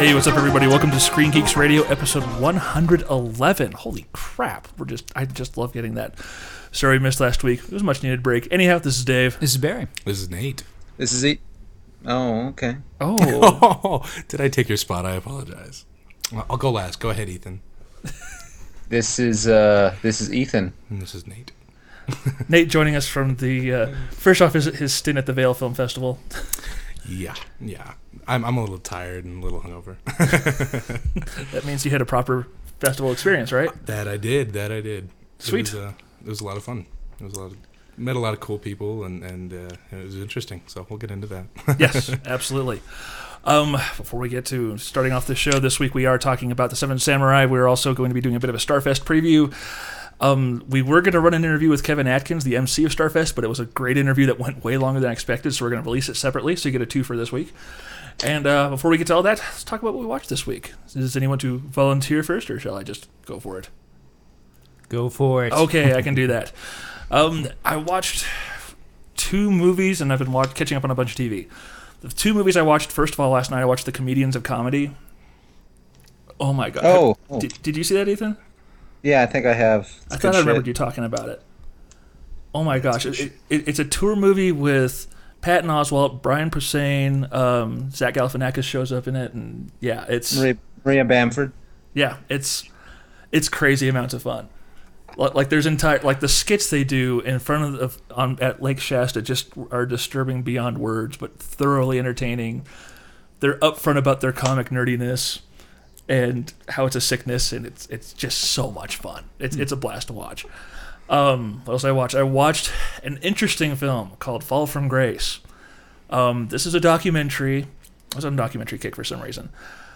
Hey, what's up, everybody? Welcome to Screen Geeks Radio, episode 111. Holy crap! I just love getting that. Sorry we missed last week. It was a much-needed break. Anyhow, this is Dave. This is Barry. This is Nate. This is it. Oh, okay. Oh. Did I take your spot? I apologize. I'll go last. Go ahead, Ethan. This is Ethan. And this is Nate. Nate joining us from the, first off, his stint at the Vail Film Festival. Yeah. I'm a little tired and a little hungover. That means you had a proper festival experience, right? That I did. Sweet. It was a lot of fun. Met a lot of cool people, and it was interesting. So we'll get into that. Yes, absolutely. Before we get to starting off the show this week, we are talking about The Seven Samurai. We're also going to be doing a bit of a Starfest preview. We were going to run an interview with Kevin Atkins, the MC of Starfest, but it was a great interview that went way longer than I expected, so we're going to release it separately, so you get a 2 for this week. And before we get to all that, let's talk about what we watched this week. Does anyone to volunteer first, or shall I just go for it? Go for it. Okay, I can do that. I watched 2 movies, and I've been catching up on a bunch of TV. The 2 movies I watched, first of all, last night, I watched The Comedians of Comedy. Oh my god. Oh. Did you see that, Ethan? Yeah, I think I have. I thought I remembered you talking about it. Oh my gosh. It's a tour movie with Patton Oswalt, Brian Posehn, Zach Galifianakis shows up in it, and yeah, it's... Maria Bamford. Yeah, it's crazy amounts of fun. Like there's the skits they do in front of at Lake Shasta just are disturbing beyond words, but thoroughly entertaining. They're upfront about their comic nerdiness and how it's a sickness, and it's just so much fun. It's a blast to watch. What else did I watch? I watched an interesting film called Fall from Grace. This is a documentary. I was on a documentary kick for some reason.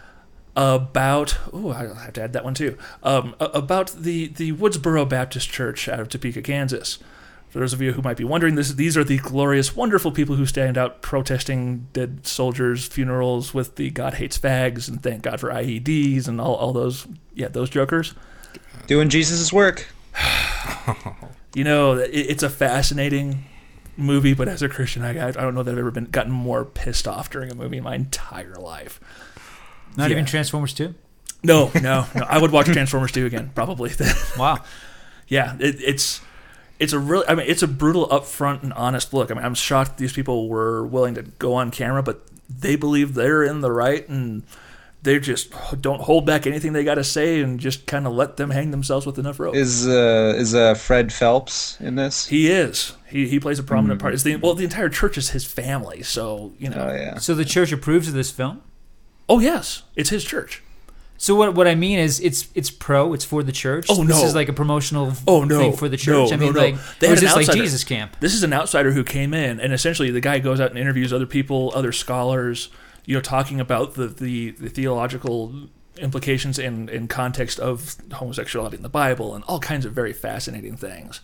About I have to add that one too. About the Woodsboro Baptist Church out of Topeka, Kansas. For those of you who might be wondering, these are the glorious, wonderful people who stand out protesting dead soldiers' funerals with the God hates fags and thank God for IEDs and all those jokers. Doing Jesus' work. You know, it's a fascinating movie, but as a Christian, I don't know that I've ever gotten more pissed off during a movie in my entire life. Not even Transformers 2? No. I would watch Transformers 2 again, probably. Wow. Yeah, it's a brutal, upfront, and honest look. I mean, I'm shocked these people were willing to go on camera, but they believe they're in the right, and they just don't hold back anything they got to say, and just kind of let them hang themselves with enough rope. Is Fred Phelps in this? He is. He plays a prominent part. The entire church is his family, so you know. Oh yeah. So the church approves of this film? Oh yes, it's his church. So what I mean is it's for the church. Oh no, this is like a promotional thing for the church. No, I mean, no. like, They or is had this an like outsider. Jesus camp? This is an outsider who came in, and essentially the guy goes out and interviews other people, other scholars, you know, talking about the theological implications and context of homosexuality in the Bible and all kinds of very fascinating things.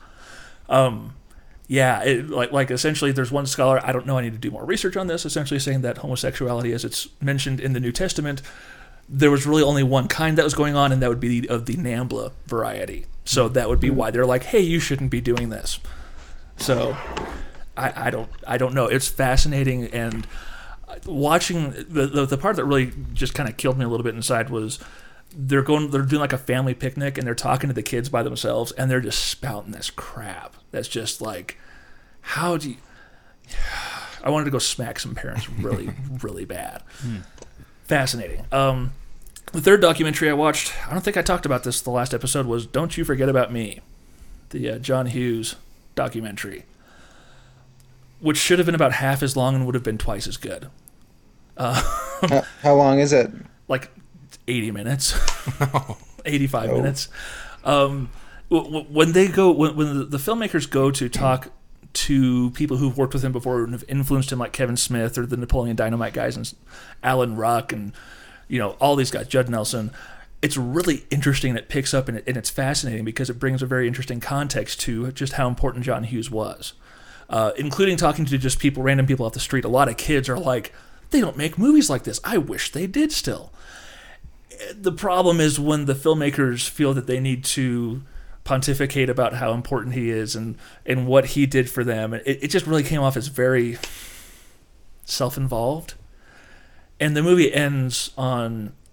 Yeah, essentially there's one scholar, I don't know, I need to do more research on this, essentially saying that homosexuality, as it's mentioned in the New Testament, there was really only one kind that was going on, and that would be of the NAMBLA variety. So that would be why they're like, hey, you shouldn't be doing this. So I don't know. It's fascinating, and watching the part that really just kind of killed me a little bit inside was they're doing like a family picnic, and they're talking to the kids by themselves, and they're just spouting this crap. That's just like, how do you... I wanted to go smack some parents really, really bad. Fascinating. The third documentary I watched, I don't think I talked about this the last episode, was Don't You Forget About Me, the John Hughes documentary, which should have been about half as long and would have been twice as good. How long is it? Like 80 minutes, 85 minutes. When the filmmakers go to talk to people who've worked with him before and have influenced him, like Kevin Smith or the Napoleon Dynamite guys and Alan Ruck and, you know, all these guys, Judd Nelson, it's really interesting. It picks up and it's fascinating because it brings a very interesting context to just how important John Hughes was, including talking to just random people off the street. A lot of kids are like, they don't make movies like this. I wish they did still. The problem is when the filmmakers feel that they need to pontificate about how important he is and what he did for them. It just really came off as very self-involved. And the movie ends on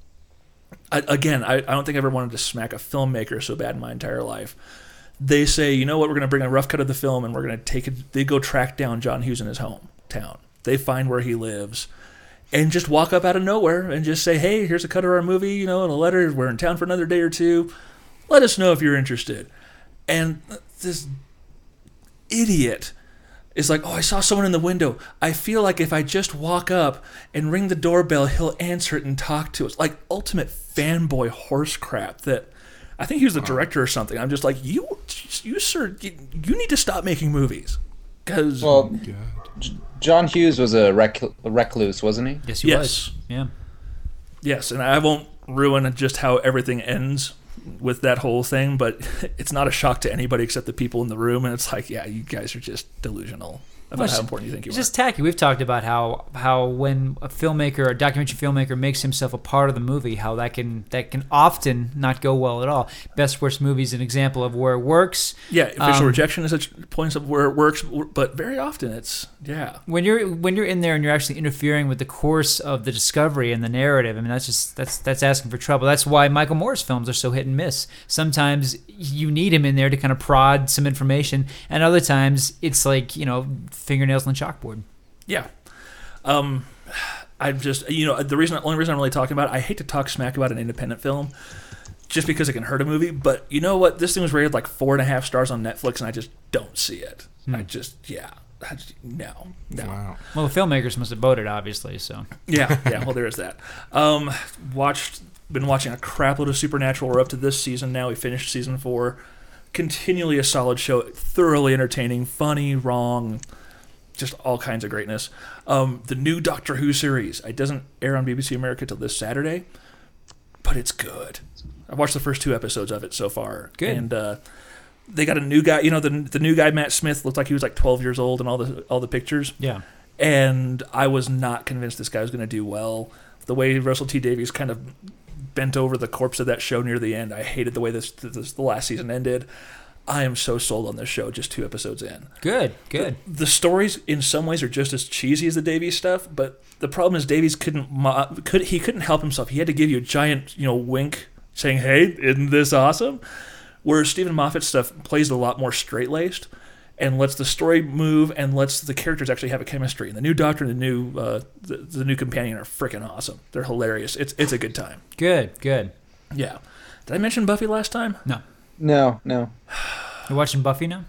I don't think I ever wanted to smack a filmmaker so bad in my entire life. They say, you know what, we're going to bring a rough cut of the film and we're going to take it. They go track down John Hughes in his hometown. They find where he lives and just walk up out of nowhere and just say, hey, here's a cut of our movie, and a letter. We're in town for another day or two. Let us know if you're interested. And this idiot is like, oh, I saw someone in the window. I feel like if I just walk up and ring the doorbell, he'll answer it and talk to us. Like ultimate fanboy horse crap that I think he was the director or something. I'm just like, you sir, you need to stop making movies. Because John Hughes was a recluse, wasn't he? Yes, he was. Yeah. Yes, and I won't ruin just how everything ends with that whole thing, but it's not a shock to anybody except the people in the room, and it's like, yeah, you guys are just delusional about how important you think you are. It's just tacky. We've talked about how when a filmmaker, a documentary filmmaker, makes himself a part of the movie, how that can often not go well at all. Best Worst Movie is an example of where it works. Yeah, official rejection is a point of where it works, but very often it's when you're in there and you're actually interfering with the course of the discovery and the narrative. I mean, that's asking for trouble. That's why Michael Moore's films are so hit and miss. Sometimes you need him in there to kind of prod some information, and other times it's like fingernails on the chalkboard. Yeah. I'm just, the only reason I'm really talking about it, I hate to talk smack about an independent film just because it can hurt a movie, but you know what? This thing was rated like 4.5 stars on Netflix, and I just don't see it. No. Wow. Well, the filmmakers must have voted, obviously, so. Yeah, well, there is that. Been watching a crap load of Supernatural. We're up to this season now. We finished season 4. Continually a solid show, thoroughly entertaining, funny, wrong, just all kinds of greatness. The new Doctor Who series, it doesn't air on BBC America till this Saturday, but it's good. I've watched the first 2 episodes of it so far. Good. And they got a new guy, the new guy, Matt Smith, looked like he was like 12 years old in all the pictures. Yeah. And I was not convinced this guy was going to do well. The way Russell T Davies kind of bent over the corpse of that show near the end, I hated the way the last season ended. I am so sold on this show just 2 episodes in. Good. The stories in some ways are just as cheesy as the Davies stuff, but the problem is Davies couldn't help himself. He had to give you a giant wink saying, hey, isn't this awesome? Whereas Stephen Moffat's stuff plays a lot more straight-laced and lets the story move and lets the characters actually have a chemistry. And the new Doctor and the new companion are freaking awesome. They're hilarious. It's a good time. Good. Yeah. Did I mention Buffy last time? No. You're watching Buffy now?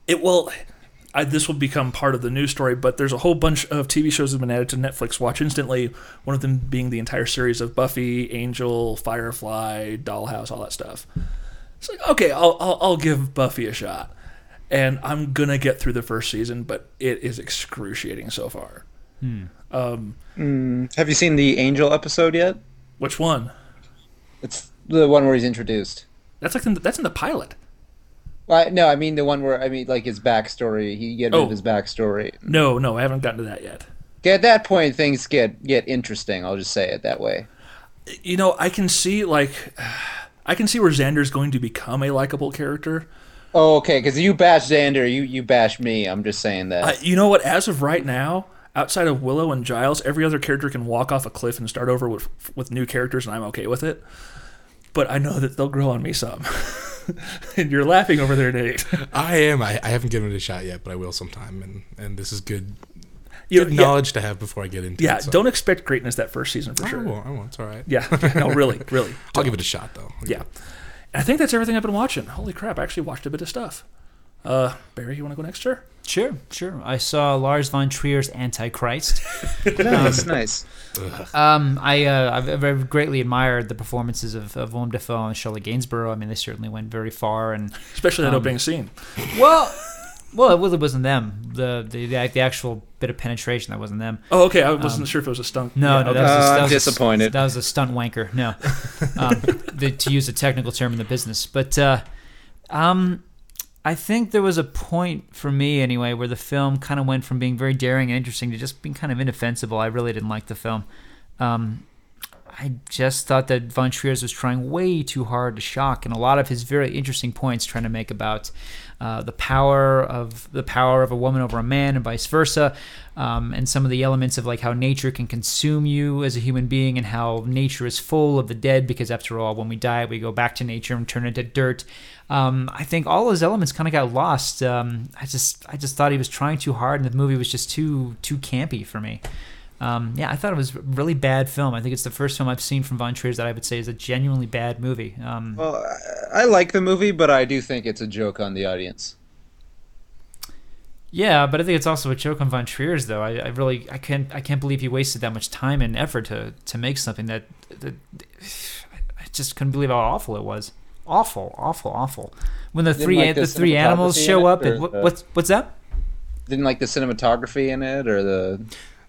This will become part of the news story, but there's a whole bunch of TV shows that have been added to Netflix Watch instantly, one of them being the entire series of Buffy, Angel, Firefly, Dollhouse, all that stuff. It's like, okay, I'll give Buffy a shot. And I'm going to get through the first season, but it is excruciating so far. Have you seen the Angel episode yet? Which one? It's the one where he's introduced. That's in the pilot. Well, no, I mean the one where like his backstory. He get rid of his backstory. No, I haven't gotten to that yet. At that point, things get interesting. I'll just say it that way. I can see where Xander's going to become a likable character. Oh, okay, because you bash Xander, you bash me. I'm just saying that. You know what? As of right now, outside of Willow and Giles, every other character can walk off a cliff and start over with new characters, and I'm okay with it. But I know that they'll grow on me some. And you're laughing over there, Nate. I am. I haven't given it a shot yet, but I will sometime. And this is good knowledge to have before I get into it. Yeah, don't expect greatness that first season for sure. I won't. It's all right. Yeah, no, really. I'll give it a shot, though. Yeah. And I think that's everything I've been watching. Holy crap, I actually watched a bit of stuff. Barry, you want to go next, sir? Sure. I saw Lars von Trier's Antichrist. Nice. I've greatly admired the performances of Willem Dafoe and Shirley Gainsborough. I mean, they certainly went very far, and especially that opening scene. Well, it really wasn't them. The actual bit of penetration, that wasn't them. Oh, okay. I wasn't sure if it was a stunt. No, that was disappointed. That was a stunt wanker. No, to use a technical term in the business, but I think there was a point for me anyway where the film kind of went from being very daring and interesting to just being kind of indefensible. I really didn't like the film. I I just thought that Von Trier's was trying way too hard to shock, and a lot of his very interesting points trying to make about the power of a woman over a man and vice versa, and some of the elements of like how nature can consume you as a human being, and how nature is full of the dead, because after all, when we die, we go back to nature and turn into dirt. I think all those elements kind of got lost. I just thought he was trying too hard, and the movie was just too campy for me. I thought it was a really bad film. I think it's the first film I've seen from Von Trier that I would say is a genuinely bad movie. Well, I like the movie, but I do think it's a joke on the audience. Yeah, but I think it's also a joke on Von Trier's, though. I can't believe he wasted that much time and effort to make something that I just couldn't believe how awful it was. Awful. When the three animals show up, what's that? Didn't like the cinematography in it, or the.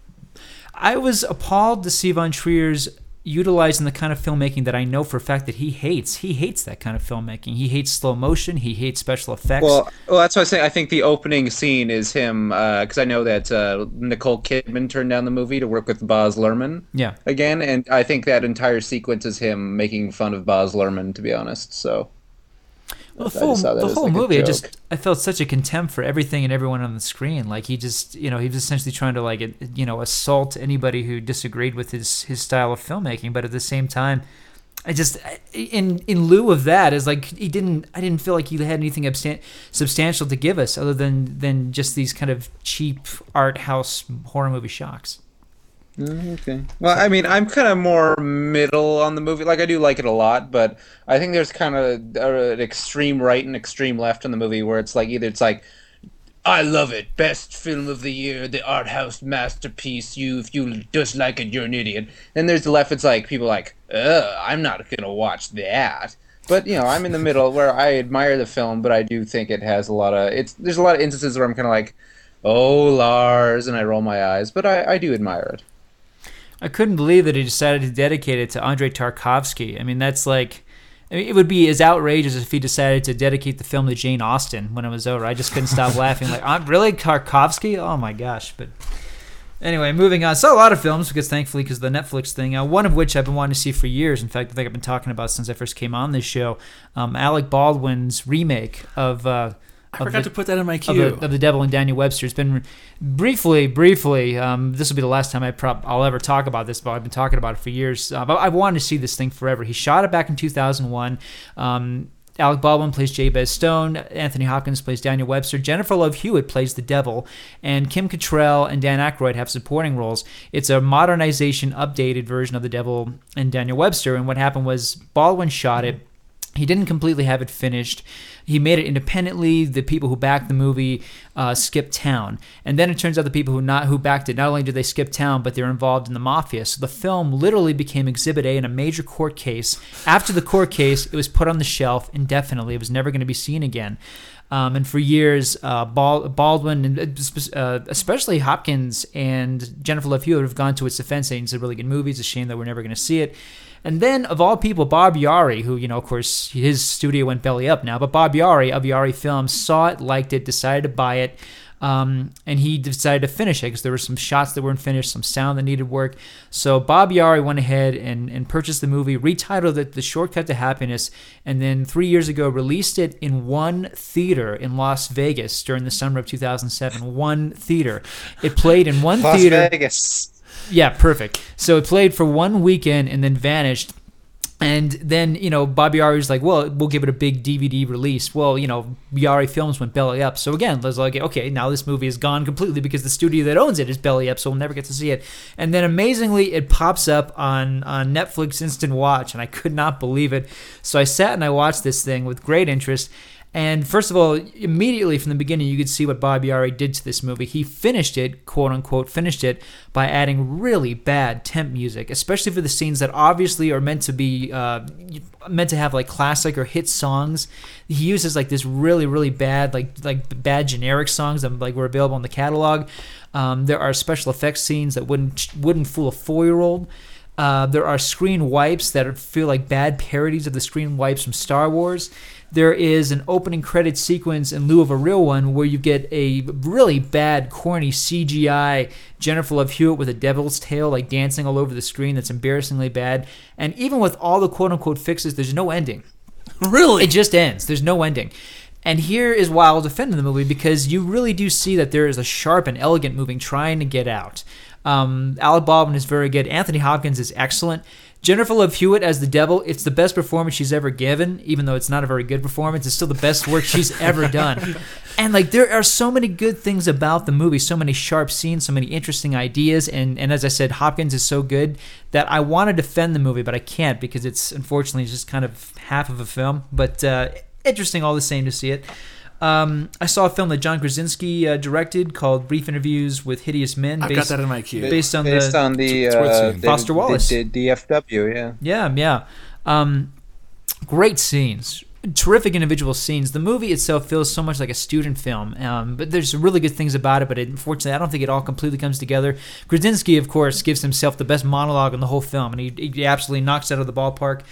I was appalled to see Von Trier's utilizing the kind of filmmaking that I know for a fact that he hates. He hates that kind of filmmaking. He hates slow motion. He hates special effects. Well, that's why I say I think the opening scene is him, because I know that Nicole Kidman turned down the movie to work with Baz Luhrmann. Yeah. Again, and I think that entire sequence is him making fun of Baz Luhrmann, to be honest. So. Well, the whole movie, I felt such a contempt for everything and everyone on the screen. Like he was essentially trying to assault anybody who disagreed with his style of filmmaking. But at the same time, I just in lieu of that, is like I didn't feel like he had anything substantial to give us other than just these kind of cheap art house horror movie shocks. Okay. Well, I mean, I'm kind of more middle on the movie. Like, I do like it a lot, but I think there's kind of an extreme right and extreme left in the movie where it's like either it's like, I love it, best film of the year, the art house masterpiece. If you dislike it, you're an idiot. Then there's the left. It's like people like, I'm not gonna watch that. But I'm in the middle where I admire the film, but I do think it has a lot of there's a lot of instances where I'm kind of like, oh, Lars, and I roll my eyes, but I do admire it. I couldn't believe that he decided to dedicate it to Andrei Tarkovsky. I mean, that's like, it would be as outrageous if he decided to dedicate the film to Jane Austen when it was over. I just couldn't stop laughing. Like, really, Tarkovsky? Oh my gosh! But anyway, moving on. Saw a lot of films because of the Netflix thing. One of which I've been wanting to see for years. In fact, I think I've been talking about since I first came on this show. Alec Baldwin's remake of. I forgot to put that in my queue. Of the Devil and Daniel Webster. It's been briefly. This will be the last time I'll ever talk about this, but I've been talking about it for years. But I've wanted to see this thing forever. He shot it back in 2001. Alec Baldwin plays Jabez Stone. Anthony Hopkins plays Daniel Webster. Jennifer Love Hewitt plays the devil. And Kim Cattrall and Dan Aykroyd have supporting roles. It's a modernization, updated version of the Devil and Daniel Webster. And what happened was Baldwin shot it. He didn't completely have it finished. He made it independently. The people who backed the movie skipped town. And then it turns out the people who backed it, not only did they skip town, but they're involved in the mafia. So the film literally became Exhibit A in a major court case. After the court case, it was put on the shelf indefinitely. It was never going to be seen again. And for years, Baldwin, and especially Hopkins and Jennifer Love Hewitt, have gone to its defense saying it's a really good movie. It's a shame that we're never going to see it. And then, of all people, Bob Yari, who, of course, his studio went belly up now, but Bob Yari of Yari Films saw it, liked it, decided to buy it, and he decided to finish it because there were some shots that weren't finished, some sound that needed work. So Bob Yari went ahead and purchased the movie, retitled it The Shortcut to Happiness, and then 3 years ago released it in one theater in Las Vegas during the summer of 2007. One theater. It played in one theater. Las Vegas. Yeah, perfect. So it played for one weekend and then vanished. And then, Bob Yari was like, well, we'll give it a big DVD release. Well, Yari Films went belly up. So again, there's like, okay, now this movie is gone completely because the studio that owns it is belly up, so we'll never get to see it. And then amazingly, it pops up on Netflix Instant Watch, and I could not believe it. So I sat and I watched this thing with great interest. And first of all, immediately from the beginning, you could see what Bob Yari did to this movie. He finished it, quote unquote, by adding really bad temp music, especially for the scenes that obviously are meant to have like classic or hit songs. He uses like this really, really bad, like bad generic songs that like were available in the catalog. There are special effects scenes that wouldn't fool a 4-year-old. There are screen wipes that feel like bad parodies of the screen wipes from Star Wars. There is an opening credit sequence in lieu of a real one where you get a really bad, corny CGI Jennifer Love Hewitt with a devil's tail like dancing all over the screen that's embarrassingly bad. And even with all the quote-unquote fixes, there's no ending. Really? It just ends. There's no ending. And here is why I'll defend the movie, because you really do see that there is a sharp and elegant movie trying to get out. Alec Baldwin is very good. Anthony Hopkins is excellent. Jennifer Love Hewitt as the devil, it's the best performance she's ever given, even though it's not a very good performance. It's still the best work she's ever done. And like there are so many good things about the movie, so many sharp scenes, so many interesting ideas, and as I said, Hopkins is so good that I want to defend the movie, but I can't because it's unfortunately just kind of half of a film. But interesting all the same to see it. I saw a film that John Krasinski directed called Brief Interviews with Hideous Men. I've got that in my queue. Based on the Foster Wallace. The DFW, yeah. Yeah. Great scenes. Terrific individual scenes. The movie itself feels so much like a student film, but there's really good things about it, but unfortunately I don't think it all completely comes together. Krasinski, of course, gives himself the best monologue in the whole film, and he absolutely knocks it out of the ballpark.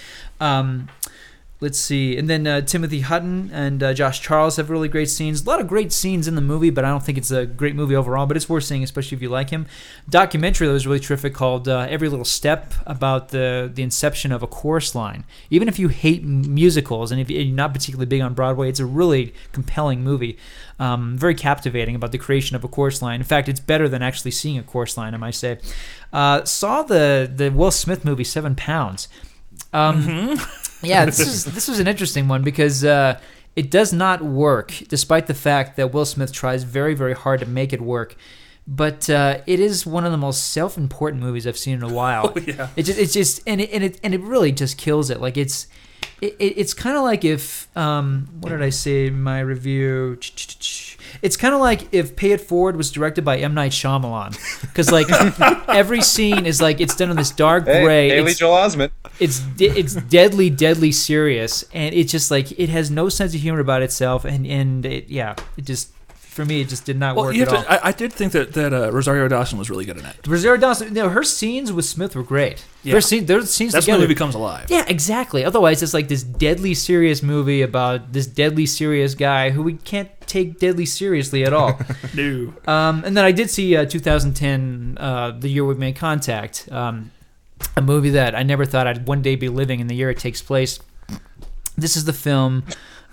Let's see. And then Timothy Hutton and Josh Charles have really great scenes. A lot of great scenes in the movie, but I don't think it's a great movie overall, but it's worth seeing, especially if you like him. Documentary that was really terrific called Every Little Step, about the inception of a chorus line. Even if you hate musicals and if you're not particularly big on Broadway, it's a really compelling movie. Very captivating about the creation of a chorus line. In fact, it's better than actually seeing a chorus line, I might say. Saw the Will Smith movie, 7 Pounds. Yeah, this was an interesting one because it does not work, despite the fact that Will Smith tries very, very hard to make it work. But it is one of the most self-important movies I've seen in a while. Oh, yeah. It's just and it really just kills it. Like it's kind of like if what did I say in my review? It's kind of like if Pay It Forward was directed by M. Night Shyamalan, because like every scene is like it's done in this dark gray. Haley Joel Osment. It's deadly serious, and it's just like it has no sense of humor about itself, and it just. For me, it just did not work at all. I did think that Rosario Dawson was really good in it. Rosario Dawson, her scenes with Smith were great. Yeah. Their scenes That's together. when the movie comes alive. Yeah, exactly. Otherwise, it's like this deadly serious movie about this deadly serious guy who we can't take deadly seriously at all. No. And then I did see 2010, The Year We Made Contact, a movie that I never thought I'd one day be living in the year it takes place. This is the film.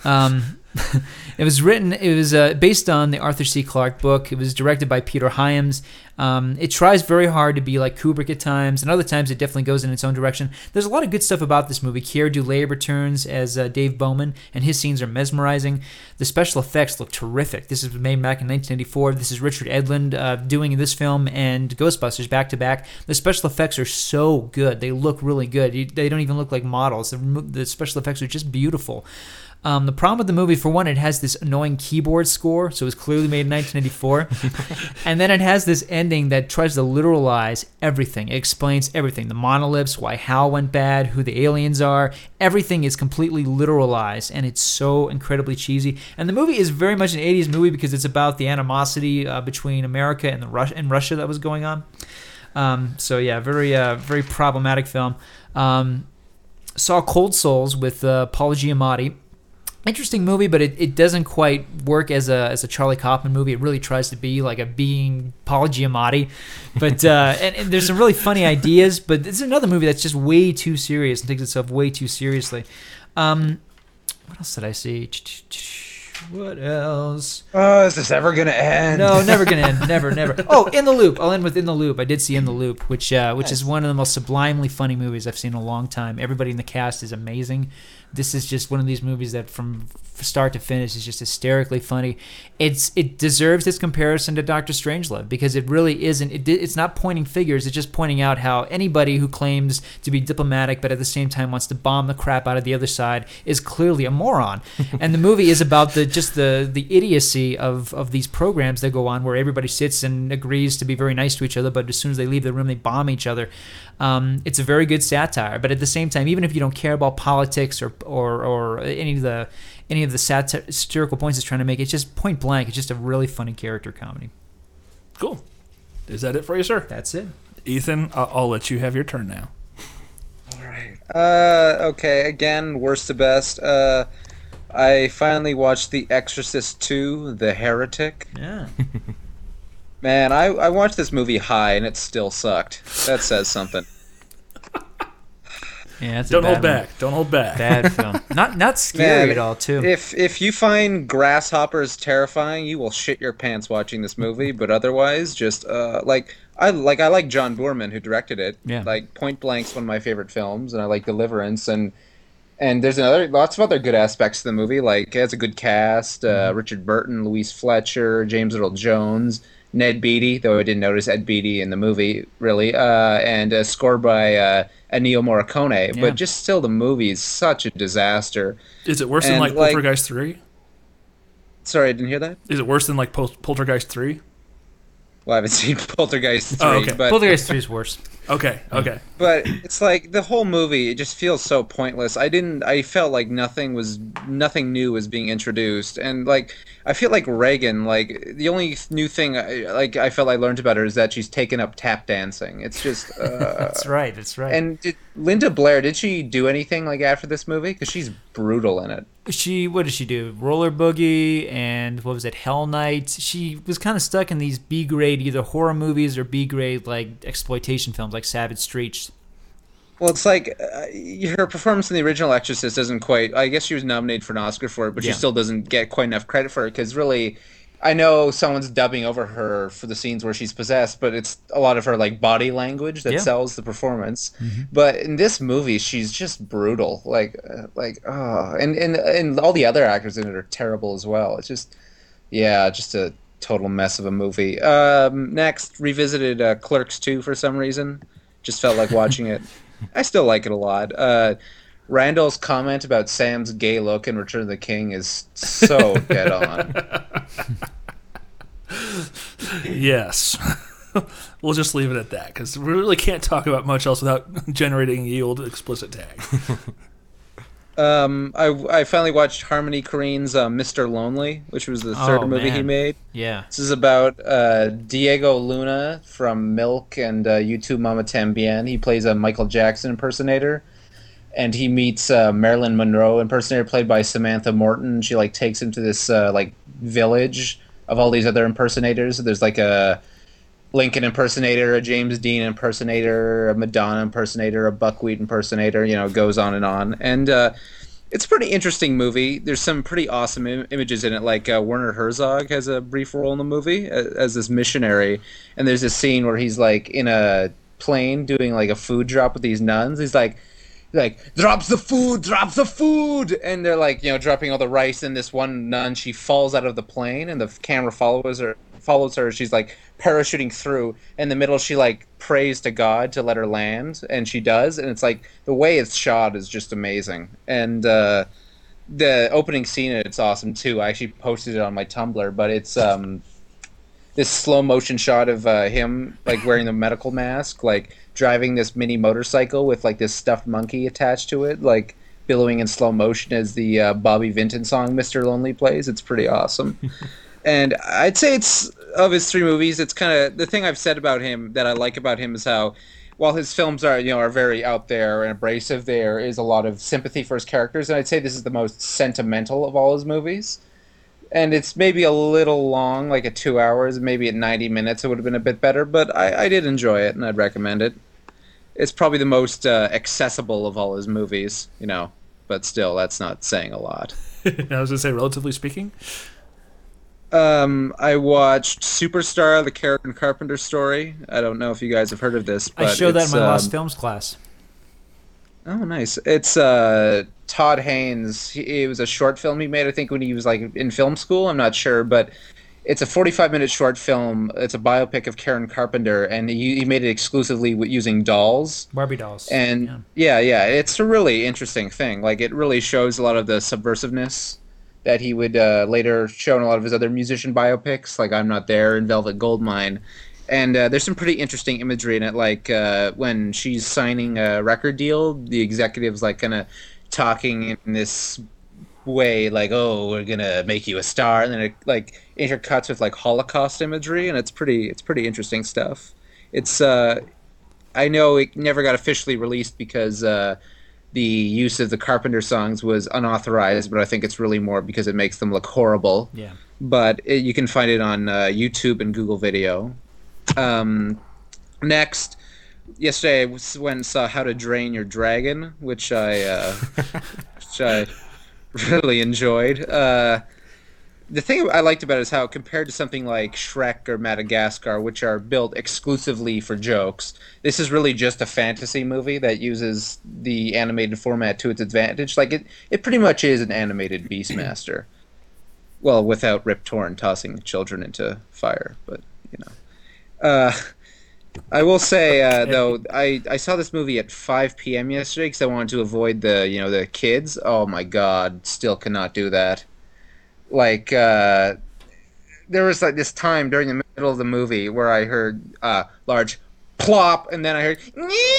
It was based on the Arthur C. Clarke book. It was directed by Peter Hyams. It tries very hard to be like Kubrick at times, and other times it definitely goes in its own direction. There's a lot of good stuff about this movie. Keir Dullea returns as Dave Bowman, and his scenes are mesmerizing. The special effects look terrific. This was made back in 1994. This is Richard Edlund doing this film and Ghostbusters back to back. The special effects are so good. They look really good. They don't even look like models. The special effects are just beautiful. The problem with the movie, for one, it has this annoying keyboard score, so it was clearly made in 1994. And then it has this ending that tries to literalize everything. It explains everything. The monoliths, why Hal went bad, who the aliens are. Everything is completely literalized, and it's so incredibly cheesy. And the movie is very much an 80s movie because it's about the animosity between America and Russia that was going on. So yeah, very problematic film. Saw Cold Souls with Paul Giamatti. Interesting movie, but it doesn't quite work as a Charlie Kaufman movie. It really tries to be like a being Paul Giamatti, but and there's some really funny ideas. But it's another movie that's just way too serious and takes itself way too seriously. What else did I see? What else? Oh, is this ever gonna end? No, never gonna end. Never. Oh, In the Loop. I'll end with In the Loop. I did see In the Loop, which is one of the most sublimely funny movies I've seen in a long time. Everybody in the cast is amazing. This is just one of these movies that from start to finish is just hysterically funny. It deserves its comparison to Dr. Strangelove because it really isn't. It's not pointing figures. It's just pointing out how anybody who claims to be diplomatic but at the same time wants to bomb the crap out of the other side is clearly a moron. And the movie is about the idiocy of these programs that go on where everybody sits and agrees to be very nice to each other, but as soon as they leave the room, they bomb each other. It's a very good satire, but at the same time, even if you don't care about politics or any of the satirical points it's trying to make, it's just point blank. It's just a really funny character comedy. Cool. Is that it for you, sir? That's it. Ethan, I'll let you have your turn now. Okay, again, worst to best. I finally watched The Exorcist 2, The Heretic. Yeah. Man, I watched this movie high and it still sucked. That says something. Yeah, it's Don't a hold bad one. back. Don't hold back. Bad film. Not scary Man, at all, too. if you find grasshoppers terrifying, you will shit your pants watching this movie. But otherwise, just I like John Boorman who directed it. Yeah. Like Point Blank's one of my favorite films, and I like Deliverance, and there's lots of other good aspects to the movie. Like it has a good cast: Richard Burton, Louise Fletcher, James Earl Jones, Ned Beatty. Though I didn't notice Ed Beatty in the movie really, and a score by Ennio Morricone. Yeah. But just still, the movie is such a disaster. Is it worse than And, like like- Poltergeist 3? Sorry, I didn't hear that. Is it worse than like Poltergeist 3? Well, I haven't seen Poltergeist 3, Oh, okay. but Poltergeist 3 is worse. Okay. but it's like the whole movie. It just feels so pointless. I felt like nothing new was being introduced, and like I feel like Reagan. Like the only new thing I felt I learned about her is that she's taken up tap dancing. It's just. That's right. And Linda Blair, did she do anything like after this movie? Because she's brutal in it. What did she do? Roller Boogie and what was it? Hell Night. She was kind of stuck in these B grade either horror movies or B grade like exploitation films like Savage Streets. Well, it's like her performance in the original Exorcist isn't quite. I guess she was nominated for an Oscar for it, but Yeah. she still doesn't get quite enough credit for it because really, I know someone's dubbing over her for the scenes where she's possessed, but it's a lot of her like body language that Yeah. sells the performance. But in this movie, she's just brutal. And all the other actors in it are terrible as well. It's just, yeah, just a total mess of a movie. Next, revisited Clerks 2 for some reason. Just felt like watching it. I still like it a lot. Randall's comment about Sam's gay look in Return of the King is so dead on. Yes. We'll just leave it at that because we really can't talk about much else without generating a yield explicit tag. I finally watched Harmony Korine's Mr. Lonely, which was the third Oh, movie he man. made. Yeah. This is about Diego Luna from Milk and YouTube Mama Tambien. He plays a Michael Jackson impersonator, and he meets Marilyn Monroe impersonator played by Samantha Morton. She like takes him to this like village of all these other impersonators. There's like a Lincoln impersonator, a James Dean impersonator, a Madonna impersonator, a Buckwheat impersonator. You know, goes on. And it's a pretty interesting movie. There's some pretty awesome images in it. Like Werner Herzog has a brief role in the movie as this missionary, and there's this scene where he's like in a plane doing like a food drop with these nuns. He's like drops the food, and they're like dropping all the rice. And this one nun, she falls out of the plane, and the camera follows her. She's like parachuting through. In the middle, she like prays to God to let her land, and she does. And it's like the way it's shot is just amazing. And the opening scene, it's awesome too. I actually posted it on my Tumblr, but it's this slow motion shot of him like wearing the medical mask, like driving this mini motorcycle with like this stuffed monkey attached to it, like billowing in slow motion as the Bobby Vinton song "Mr. Lonely" plays. It's pretty awesome. And I'd say it's of his three movies, it's kind of the thing I've said about him that I like about him is how, while his films are very out there and abrasive, there is a lot of sympathy for his characters, and I'd say this is the most sentimental of all his movies. And it's maybe a little long, like at 2 hours, maybe at 90 minutes it would have been a bit better, but I did enjoy it and I'd recommend it. It's probably the most accessible of all his movies, but still, that's not saying a lot. I was going to say, relatively speaking. I watched Superstar, the Karen Carpenter story. I don't know if you guys have heard of this, but I showed that it's, in my Lost Films class. Oh, nice. It's Todd Haynes. It was a short film he made, I think, when he was like in film school. I'm not sure, but it's a 45-minute short film. It's a biopic of Karen Carpenter, and he made it exclusively using dolls. Barbie dolls. And yeah, it's a really interesting thing. Like, it really shows a lot of the subversiveness that he would later show in a lot of his other musician biopics, like I'm Not There and Velvet Goldmine. And there's some pretty interesting imagery in it, like when she's signing a record deal, the executive's like kind of talking in this way, like, "Oh, we're gonna make you a star," and then it like intercuts with like Holocaust imagery, and it's pretty interesting stuff. It's I know it never got officially released because the use of the Carpenter songs was unauthorized, but I think it's really more because it makes them look horrible. Yeah. But you can find it on YouTube and Google Video. Next, yesterday I went and saw How to Drain Your Dragon, which I really enjoyed. The thing I liked about it is how, compared to something like Shrek or Madagascar, which are built exclusively for jokes, this is really just a fantasy movie that uses the animated format to its advantage. Like, it pretty much is an animated Beastmaster. Well, without Rip Torn tossing children into fire, but, you know. I will say, though, I saw this movie at 5 p.m. yesterday because I wanted to avoid the kids. Oh, my God. Still cannot do that. Like, there was like this time during the middle of the movie where I heard large plop, and then I heard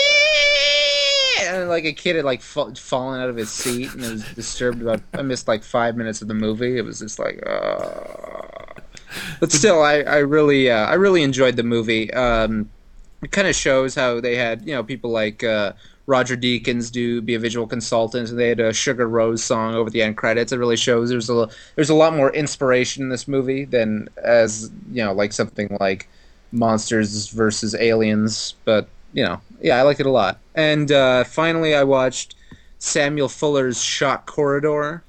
and like a kid had like fallen out of his seat, and it was disturbed. I missed like 5 minutes of the movie. It was just like, but still, I really enjoyed the movie. It kind of shows how they had people like Roger Deakins be a visual consultant, and they had a Sugar Rose song over the end credits. It really shows there's a lot more inspiration in this movie than like something like Monsters versus Aliens. But yeah, I liked it a lot. And finally, I watched Samuel Fuller's Shock Corridor.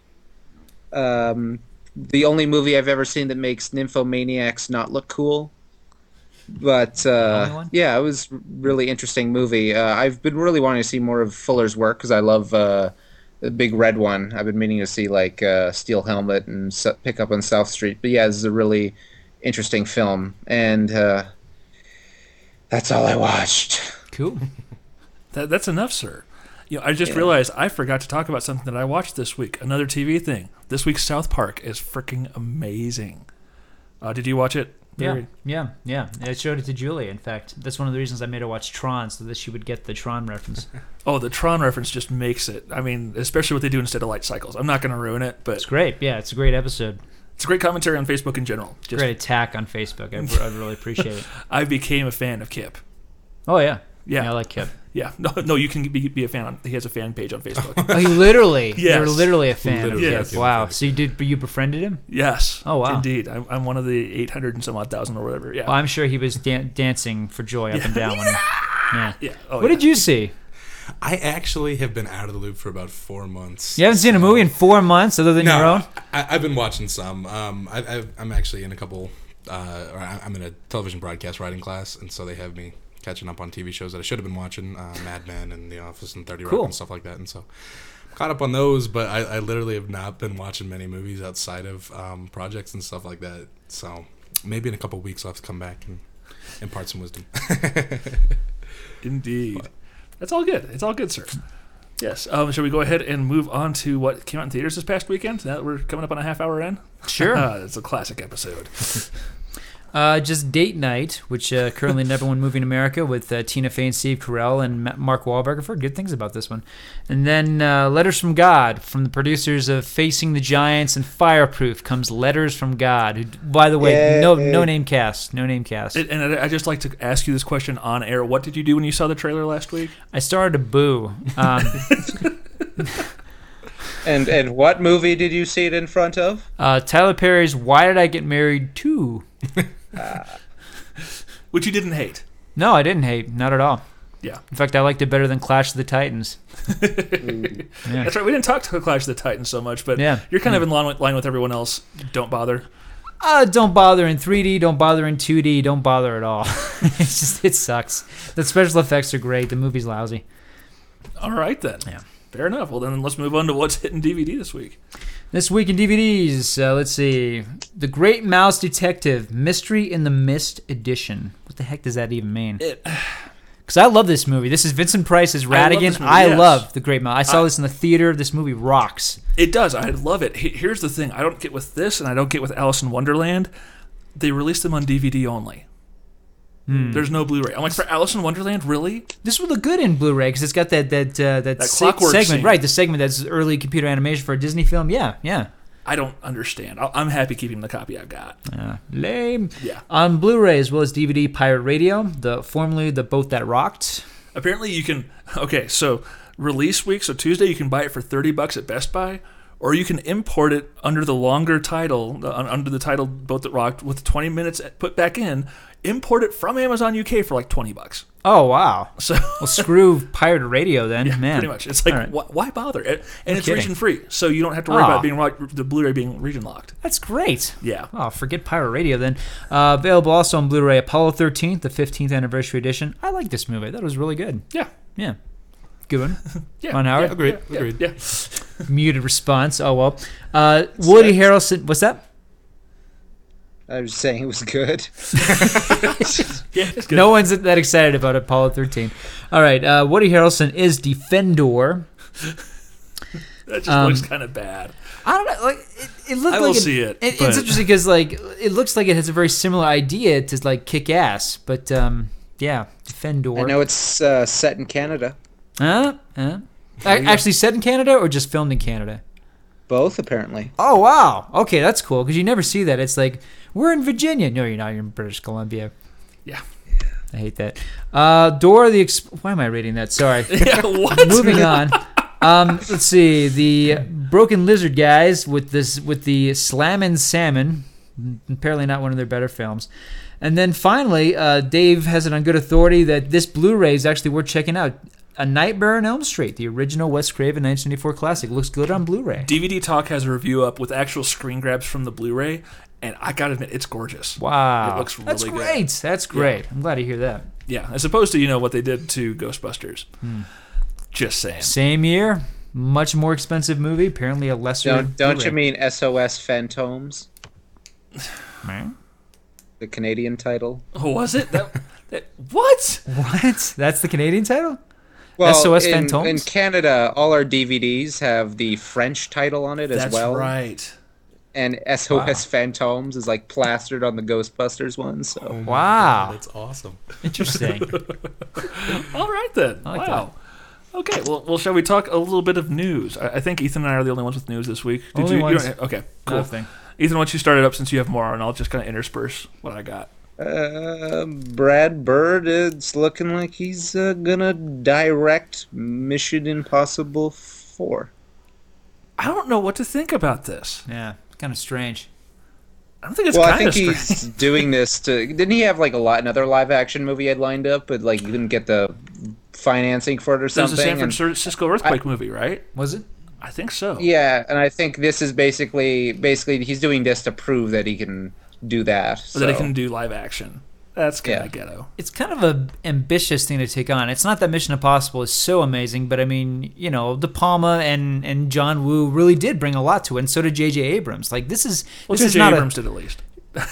The only movie I've ever seen that makes nymphomaniacs not look cool. But yeah, it was a really interesting movie. I've been really wanting to see more of Fuller's work because I love the Big Red One. I've been meaning to see like Steel Helmet and Pick Up on South Street. But yeah, this is a really interesting film, and that's all I watched. Cool. That's enough, sir. I just realized I forgot to talk about something that I watched this week. Another TV thing. This week's South Park is freaking amazing. Did you watch it? Yeah. I showed it to Julie. In fact, that's one of the reasons I made her watch Tron, so that she would get the Tron reference. Oh, the Tron reference just makes it. I mean, especially what they do instead of light cycles. I'm not going to ruin it, but it's great. Yeah, it's a great episode. It's a great commentary on Facebook in general. Great attack on Facebook. I really appreciate it. I became a fan of Kip. Oh yeah. Yeah, I like Kip. Yeah, no, you can be a fan. He has a fan page on Facebook. Oh, you literally? Yes. You're literally a fan of Yes. Kip. Wow. So you befriended him? Yes. Oh wow. Indeed, I'm one of the 800 and some odd thousand or whatever. Yeah. Well, I'm sure he was dancing for joy up and down. Yeah. What did you see? I actually have been out of the loop for about 4 months. You haven't seen a movie in 4 months other than your own? I've been watching some. I'm actually in a couple. I'm in a television broadcast writing class, and so they have me catching up on TV shows that I should have been watching, Mad Men and The Office and 30 Rock and stuff like that. And so caught up on those, but I literally have not been watching many movies outside of projects and stuff like that. So maybe in a couple of weeks I'll have to come back and impart some wisdom. Indeed. That's all good. It's all good, sir. Yes. Shall we go ahead and move on to what came out in theaters this past weekend? Now that we're coming up on a half hour in? Sure. It's a classic episode. Just Date Night, which currently number one movie in America with Tina Fey and Steve Carell and Mark Wahlberg. I've heard good things about this one. And then Letters from God, from the producers of Facing the Giants and Fireproof, comes Letters from God. Who, by the way, no name cast. No name cast. And I'd just like to ask you this question on air. What did you do when you saw the trailer last week? I started to boo. And what movie did you see it in front of? Tyler Perry's Why Did I Get Married 2? Which you didn't hate. No, I didn't hate. Not at all. Yeah. In fact, I liked it better than Clash of the Titans. Yeah. That's right. We didn't talk to Clash of the Titans so much, but you're kind of in line with everyone else. Don't bother. Don't bother in 3D. Don't bother in 2D. Don't bother at all. It sucks. The special effects are great. The movie's lousy. All right, then. Yeah. Fair enough. Well, then let's move on to what's hitting DVD this week. This week in DVDs, let's see. The Great Mouse Detective, Mystery in the Mist Edition. What the heck does that even mean? Because I love this movie. This is Vincent Price's Ratigan. I love The Great Mouse. I saw this in the theater. This movie rocks. It does. I love it. Here's the thing. I don't get with this, and I don't get with Alice in Wonderland. They released them on DVD only. There's no Blu-ray. I'm like, for Alice in Wonderland, really? This would look good in Blu-ray because it's got that clockwork segment, scene. right? The segment that's early computer animation for a Disney film. Yeah. I don't understand. I'm happy keeping the copy I've got. Lame. Yeah. On Blu-ray as well as DVD, Pirate Radio, formerly the Boat That Rocked. Apparently, you can. Okay, so release week, so Tuesday, you can buy it for $30 at Best Buy, or you can import it under the longer title, under the title Boat That Rocked, with 20 minutes put back in. Import it from Amazon UK for like $20. Oh, wow. So well, screw pirated radio then, yeah, man. pretty much. It's like, right. why bother? And it's kidding. region free, so you don't have to worry about the Blu-ray being region locked. That's great. Yeah. Oh, forget pirate radio then. Available also on Blu-ray, Apollo 13, the 15th anniversary edition. I like this movie. That was really good. Yeah. Yeah. Good one. Yeah. Ron Howard? Agreed. Yeah. Muted response. Oh, well. Woody Harrelson. What's that? I was saying it was good. Yeah, it's good. No one's that excited about Apollo 13. All right. Woody Harrelson is Defendor. That just looks kind of bad. I don't know. Like it looked I like will see it. It's but- interesting because like it looks like it has a very similar idea to like Kick Ass, but yeah, Defendor. I know it's set in Canada. Actually set in Canada or just filmed in Canada? Both, apparently. Oh wow. Okay, that's cool because you never see that. It's like we're in Virginia. No, you're not. You're in British Columbia. Yeah. I hate that. Dora the Why am I reading that? Sorry. Yeah, what? Moving on. Let's see. The Broken Lizard guys with the Slammin' Salmon. Apparently not one of their better films. And then finally, Dave has it on good authority that this Blu-ray is actually worth checking out. A Nightmare on Elm Street, the original Wes Craven 1994 classic. Looks good on Blu-ray. DVD Talk has a review up with actual screen grabs from the Blu-ray, and I gotta admit, it's gorgeous. Wow. It looks really That's good. great. That's great. I'm glad to hear that. Yeah, as opposed to, what they did to Ghostbusters. Just saying. Same year, much more expensive movie, apparently a lesser Don't you Blu-ray. mean SOS Phantoms? The Canadian title? Oh, was it? What? What? That's the Canadian title? Well, SOS in Phantoms? Canada, all our DVDs have the French title on it as That's well. right. And SOS Phantoms is like plastered on the Ghostbusters one. So Wow. That's awesome. Interesting. All right, then. I like wow. Okay, well, shall we talk a little bit of news? I think Ethan and I are the only ones with news this week. Only ones. Okay, cool. Nothing. Ethan, why don't you start it up since you have more, and I'll just kind of intersperse what I got. Brad Bird, it's looking like he's gonna direct Mission Impossible 4. I don't know what to think about this. Yeah, kind of strange. I don't think it's Well, I kind of think strange. he's doing this to. Didn't he have like another live action movie he had lined up, but like he didn't get the financing for it or There's something? a San and- Francisco earthquake movie, right? Was it? I think so. Yeah, and I think this is basically he's doing this to prove that he can do that. So that it can do live action. That's kind of ghetto. It's kind of an ambitious thing to take on. It's not that Mission Impossible is so amazing, but I mean, De Palma and John Woo really did bring a lot to it, and so did J.J. Abrams. Like this is J.J. not Abrams did at least.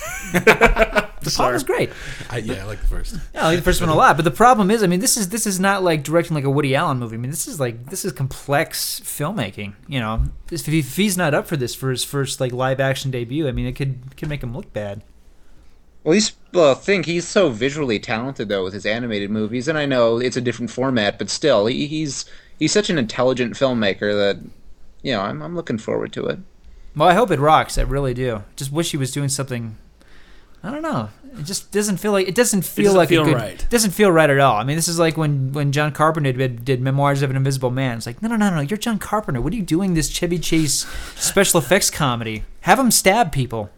De Palma's great. I like the first. Yeah, I like the first one a lot. But the problem is, I mean, this is not like directing like a Woody Allen movie. I mean, this is complex filmmaking. If he's not up for this for his first like live action debut, I mean, it could make him look bad. Well, he's so visually talented though with his animated movies, and I know it's a different format, but still, he's such an intelligent filmmaker that I'm looking forward to it. Well, I hope it rocks. I really do. Just wish he was doing something. I don't know. It just doesn't feel like it doesn't feel right. It doesn't feel right at all. I mean, this is like when John Carpenter did Memoirs of an Invisible Man. It's like no. You're John Carpenter. What are you doing? This Chevy Chase special effects comedy? Have him stab people.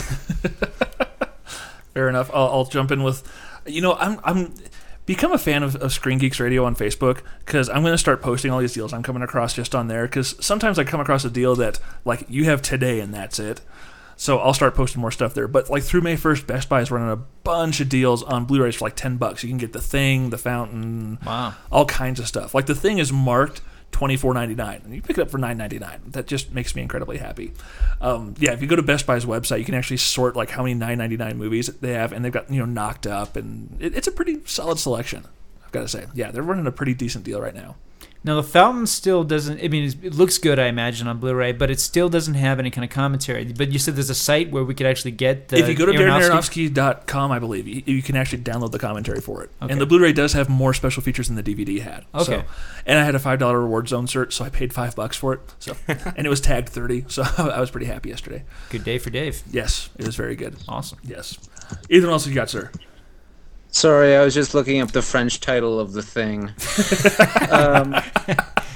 Fair enough. I'll jump in with, I'm become a fan of Screen Geeks Radio on Facebook because I'm going to start posting all these deals I'm coming across just on there because sometimes I come across a deal that like you have today and that's it. So I'll start posting more stuff there. But like through May 1st, Best Buy is running a bunch of deals on Blu-rays for like $10. You can get The Thing, The Fountain, wow, all kinds of stuff. Like The Thing is marked $24.99 and you pick it up for $9.99. That just makes me incredibly happy. If you go to Best Buy's website, you can actually sort like how many $9.99 movies they have, and they've got Knocked Up, and it's a pretty solid selection, I've got to say. Yeah, they're running a pretty decent deal right now. Now, The Fountain still doesn't... I mean, it looks good, I imagine, on Blu-ray, but it still doesn't have any kind of commentary. But you said there's a site where we could actually get the... If you go to DarrenAronofsky.com, I believe, you can actually download the commentary for it. Okay. And the Blu-ray does have more special features than the DVD had. Okay. So, and I had a $5 reward zone cert, so I paid $5 for it. So, and it was tagged 30, so I was pretty happy yesterday. Good day for Dave. Yes, it was very good. Awesome. Yes. Ethan, what else you got, sir? Sorry, I was just looking up the French title of The Thing.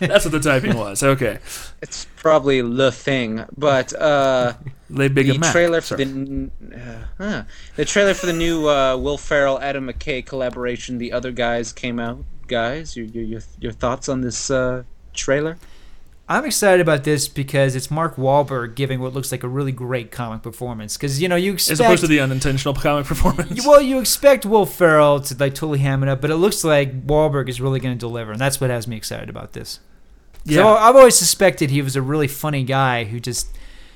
That's what the typing was. Okay. It's probably Le Thing, but Le Big the Mac. trailer for Sorry. the trailer for the new Will Ferrell Adam McKay collaboration, The Other Guys, came out. Guys, your thoughts on this trailer? I'm excited about this because it's Mark Wahlberg giving what looks like a really great comic performance. Because you expect, As opposed to the unintentional comic performance. well, you expect Will Ferrell to like totally ham it up, but it looks like Wahlberg is really going to deliver, and that's what has me excited about this. So I've always suspected he was a really funny guy who just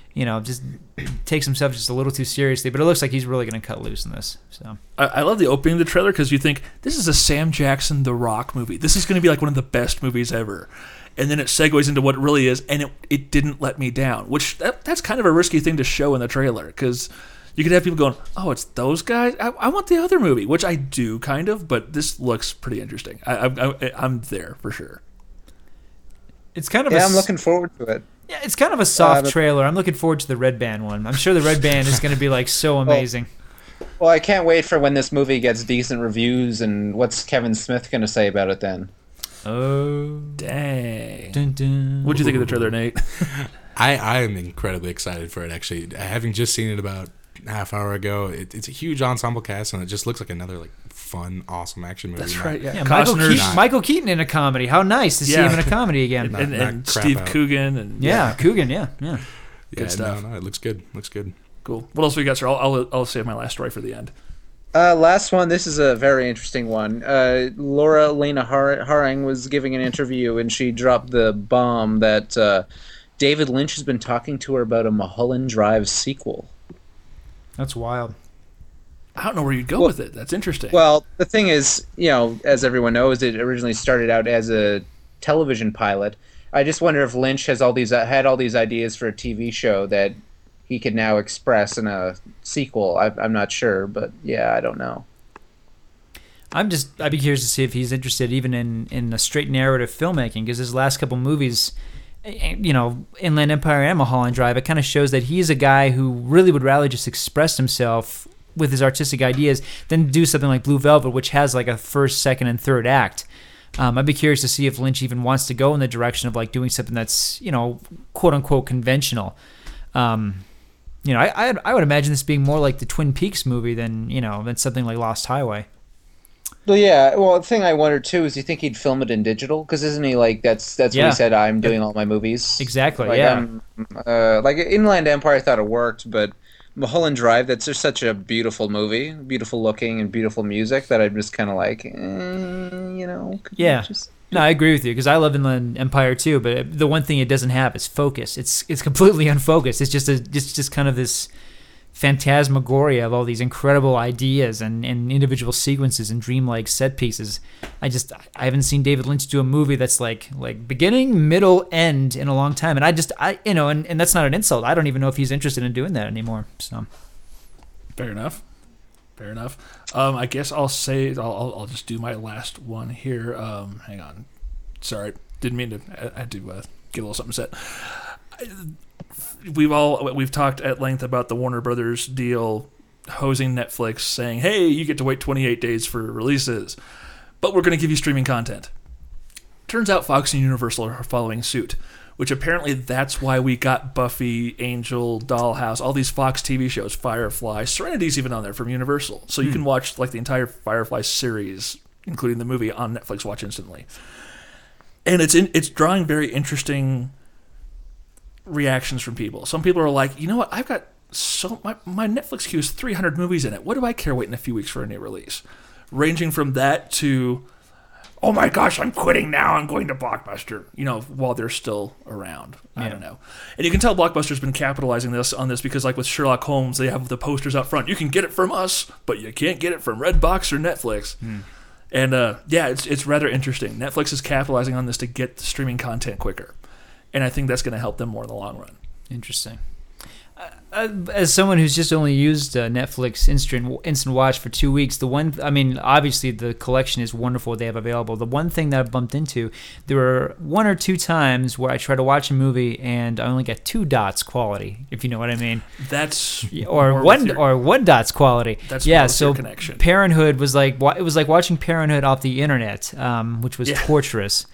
takes himself just a little too seriously, but it looks like he's really going to cut loose in this. So I love the opening of the trailer because you think this is a Sam Jackson The Rock movie. This is going to be like one of the best movies ever. And then it segues into what it really is, and it didn't let me down, which that's kind of a risky thing to show in the trailer because you could have people going, oh, it's those guys? I want the other movie, which I do kind of, but this looks pretty interesting. I'm there for sure. it's kind of I'm looking forward to it. Yeah, it's kind of a soft trailer. I'm looking forward to the Red Band one. I'm sure the Red Band is going to be like so amazing. Well, I can't wait for when this movie gets decent reviews, and what's Kevin Smith going to say about it then? Oh, Dang. dun, dun. What'd you think of the trailer, Nate? I am incredibly excited for it, actually. Having just seen it about a half hour ago, it's a huge ensemble cast, and it just looks like another like fun, awesome action movie. That's right, yeah. Yeah, Costner's- Michael Keaton in a comedy. How nice to see him in a comedy again. Not and crap Steve out. Coogan. And yeah, Coogan, yeah. Good stuff. No, it looks good. Looks good. Cool. What else we got, sir? I'll save my last story for the end. Last one. This is a very interesting one. Laura Lena Haring was giving an interview, and she dropped the bomb that David Lynch has been talking to her about a Mulholland Drive sequel. That's wild. I don't know where you'd go with it. That's interesting. Well, the thing is, as everyone knows, it originally started out as a television pilot. I just wonder if Lynch has had all these ideas for a TV show that he could now express in a sequel. I'm not sure, but yeah, I don't know. I'd be curious to see if he's interested even in a straight narrative filmmaking, because his last couple movies, Inland Empire and Mulholland Drive, it kind of shows that he's a guy who really would rather just express himself with his artistic ideas than do something like Blue Velvet, which has like a first, second, and third act. I'd be curious to see if Lynch even wants to go in the direction of like doing something that's, quote unquote conventional. I would imagine this being more like the Twin Peaks movie than something like Lost Highway. Well, yeah. Well, the thing I wonder too is, do you think he'd film it in digital? Because isn't he like that's what he said? I'm doing all my movies. Exactly. Like, yeah. like Inland Empire, I thought it worked, but Mulholland Drive, that's just such a beautiful movie, beautiful looking and beautiful music that I'm just kind of like, Yeah. No, I agree with you, because I love Inland Empire too. But the one thing it doesn't have is focus. It's completely unfocused. It's just kind of this phantasmagoria of all these incredible ideas and individual sequences and dreamlike set pieces. I haven't seen David Lynch do a movie that's like beginning, middle, end in a long time. And and that's not an insult. I don't even know if he's interested in doing that anymore. So Fair enough. I guess I'll say I'll just do my last one here. Hang on. Sorry, didn't mean to. I had to get a little something set. We've talked at length about the Warner Brothers deal, hosing Netflix, saying, "Hey, you get to wait 28 days for releases, but we're going to give you streaming content." Turns out Fox and Universal are following suit, which apparently that's why we got Buffy, Angel, Dollhouse, all these Fox TV shows, Firefly, Serenity's even on there from Universal. So you can watch like the entire Firefly series, including the movie, on Netflix Watch instantly. And it's drawing very interesting reactions from people. Some people are like, you know what, I've got my Netflix queue is 300 movies in it. What do I care waiting a few weeks for a new release? Ranging from that to, oh my gosh, I'm quitting now, I'm going to Blockbuster, while they're still around. I don't know. And you can tell Blockbuster's been capitalizing on this because, like with Sherlock Holmes, they have the posters out front. You can get it from us, but you can't get it from Redbox or Netflix. And it's rather interesting. Netflix is capitalizing on this to get the streaming content quicker. And I think that's going to help them more in the long run. interesting. As someone who's just only used Netflix Instant Watch for 2 weeks, obviously the collection is wonderful they have available. The one thing that I bumped into, there were 1 or 2 times where I tried to watch a movie and I only got 2 dots quality, if you know what I mean. That's or one dots quality. That's so your connection. Parenthood was like watching Parenthood off the internet, which was torturous.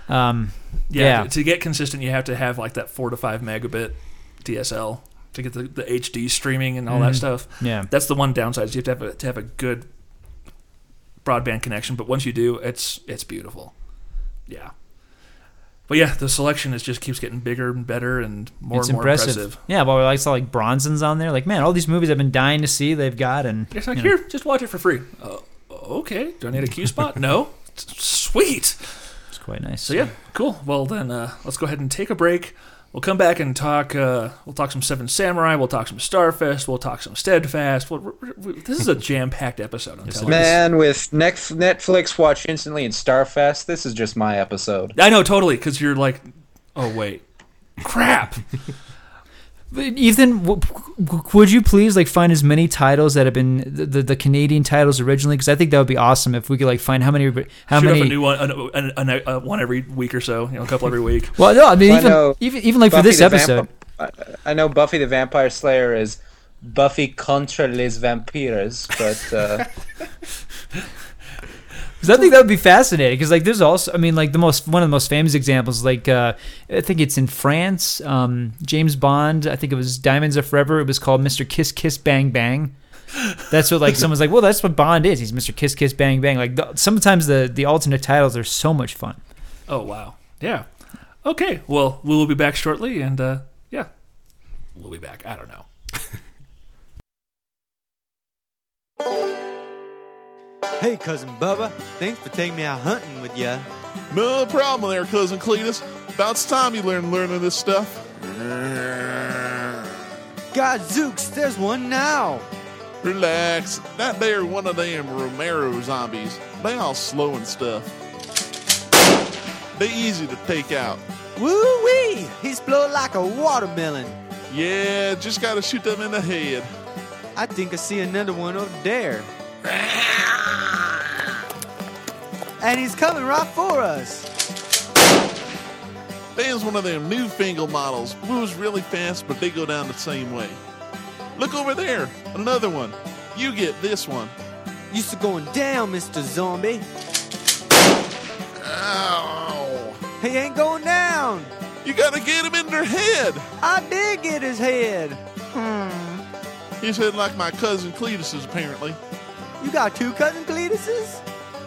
Yeah. To get consistent, you have to have like that 4 to 5 megabit DSL to get the HD streaming and all that stuff. Yeah. That's the one downside. Is you have to have a good broadband connection. But once you do, it's beautiful. Yeah. But yeah, the selection just keeps getting bigger and better and more and more impressive. Yeah, well, I saw like Bronson's on there. Like, man, all these movies I've been dying to see, they've got. And it's like, here, just watch it for free. Okay. Do I need a Q spot? No. Sweet. It's quite nice. So yeah, cool. Well then, let's go ahead and take a break. We'll come back and talk. We'll talk some Seven Samurai. We'll talk some Starfest. We'll talk some Steadfast. This is a jam-packed episode. I'm telling you. Man, with Netflix Watch Instantly and Starfest, this is just my episode. I know, totally, because you're like, oh wait, crap. Ethan, would you please like find as many titles that have been the Canadian titles originally? Because I think that would be awesome if we could like find how many Should have a new one, one every week or so, a couple every week. Well, no, I mean even like Buffy for this episode, I know Buffy the Vampire Slayer is Buffy contre les vampires, but. Because I think that would be fascinating. Because like there's also, I mean, like one of the most famous examples, like I think it's in France, James Bond. I think it was Diamonds Are Forever. It was called Mr. Kiss Kiss Bang Bang. That's what like someone's like, well, that's what Bond is. He's Mr. Kiss Kiss Bang Bang. Like sometimes the alternate titles are so much fun. Oh wow, yeah. Okay, well we'll be back shortly, and yeah, we'll be back. I don't know. Hey, Cousin Bubba. Thanks for taking me out hunting with ya. No problem there, Cousin Cletus. About time you learning this stuff. Gadzooks, there's one now. Relax. That there one of them Romero zombies. They all slow and stuff. They easy to take out. Woo-wee! He's blowing like a watermelon. Yeah, just gotta shoot them in the head. I think I see another one over there. And he's coming right for us. There's one of them newfangled models. Moves really fast, but they go down the same way. Look over there. Another one. You get this one. Used to going down, Mr. Zombie. Ow. He ain't going down. You gotta get him in their head. I did get his head. His head like my cousin Cletus's, apparently. You got two Cousin Cletuses?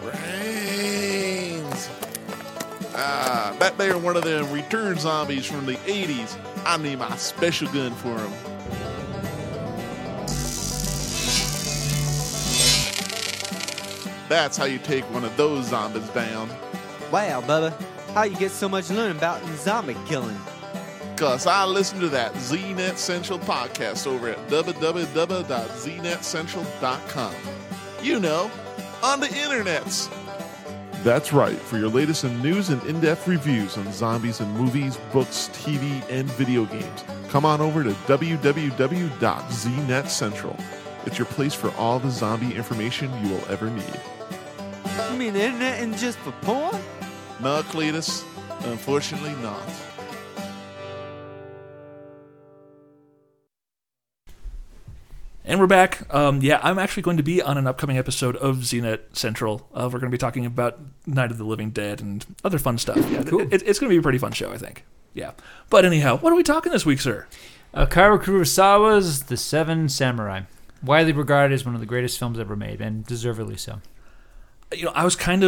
Brains. That there one of them return zombies from the 80s. I need my special gun for him. That's how you take one of those zombies down. Wow, Bubba. How you get so much learning about zombie killing? Cause I listen to that ZNet Central podcast over at www.znetcentral.com. You know, on the internets. That's right. For your latest in news and in-depth reviews on zombies in movies, books, TV, and video games, come on over to www.znetcentral. It's your place for all the zombie information you will ever need. You mean the internet isn't just for porn? No, Cletus. Unfortunately not. And we're back. Yeah, I'm actually going to be on an upcoming episode of ZNet Central. We're going to be talking about Night of the Living Dead and other fun stuff. Yeah, cool. It's going to be a pretty fun show, I think. Yeah. But anyhow, what are we talking this week, sir? Akira Kurosawa's The Seven Samurai. Widely regarded as one of the greatest films ever made, and deservedly so. You know,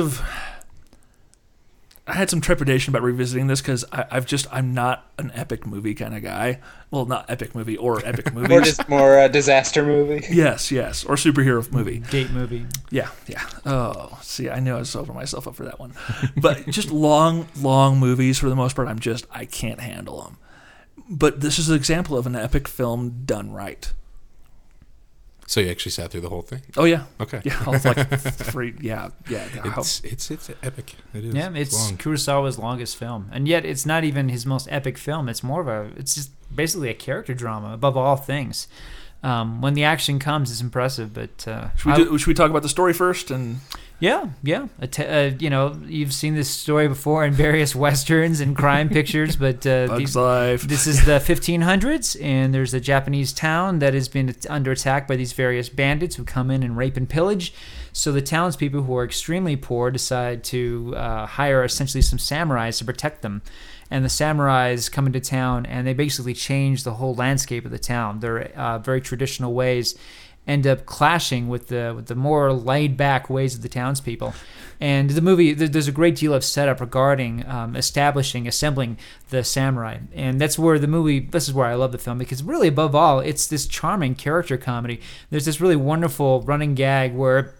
I had some trepidation about revisiting this because I'm not an epic movie kind of guy. Well, not epic movie or epic movies. Or just more disaster movie. Yes. Or superhero movie. Date movie. Yeah. Oh, see, I knew I was opening myself up for that one. But just long movies for the most part, I can't handle them. But this is an example of an epic film done right. So you actually sat through the whole thing? Oh yeah. Okay. Yeah, I was like 3. Yeah. It's epic. It is. Yeah, it's long. Kurosawa's longest film, and yet it's not even his most epic film. It's it's just basically a character drama above all things. When the action comes, it's impressive. But should we talk about the story first? And yeah. You've seen this story before in various westerns and crime pictures, but Bug's Life. This is the 1500s, and there's a Japanese town that has been under attack by these various bandits who come in and rape and pillage. So the townspeople, who are extremely poor, decide to hire essentially some samurais to protect them. And the samurais come into town, and they basically change the whole landscape of the town. Their very traditional ways end up clashing with the more laid-back ways of the townspeople. And the movie, there's a great deal of setup regarding assembling the samurai. And this is where I love the film, because really, above all, it's this charming character comedy. There's this really wonderful running gag where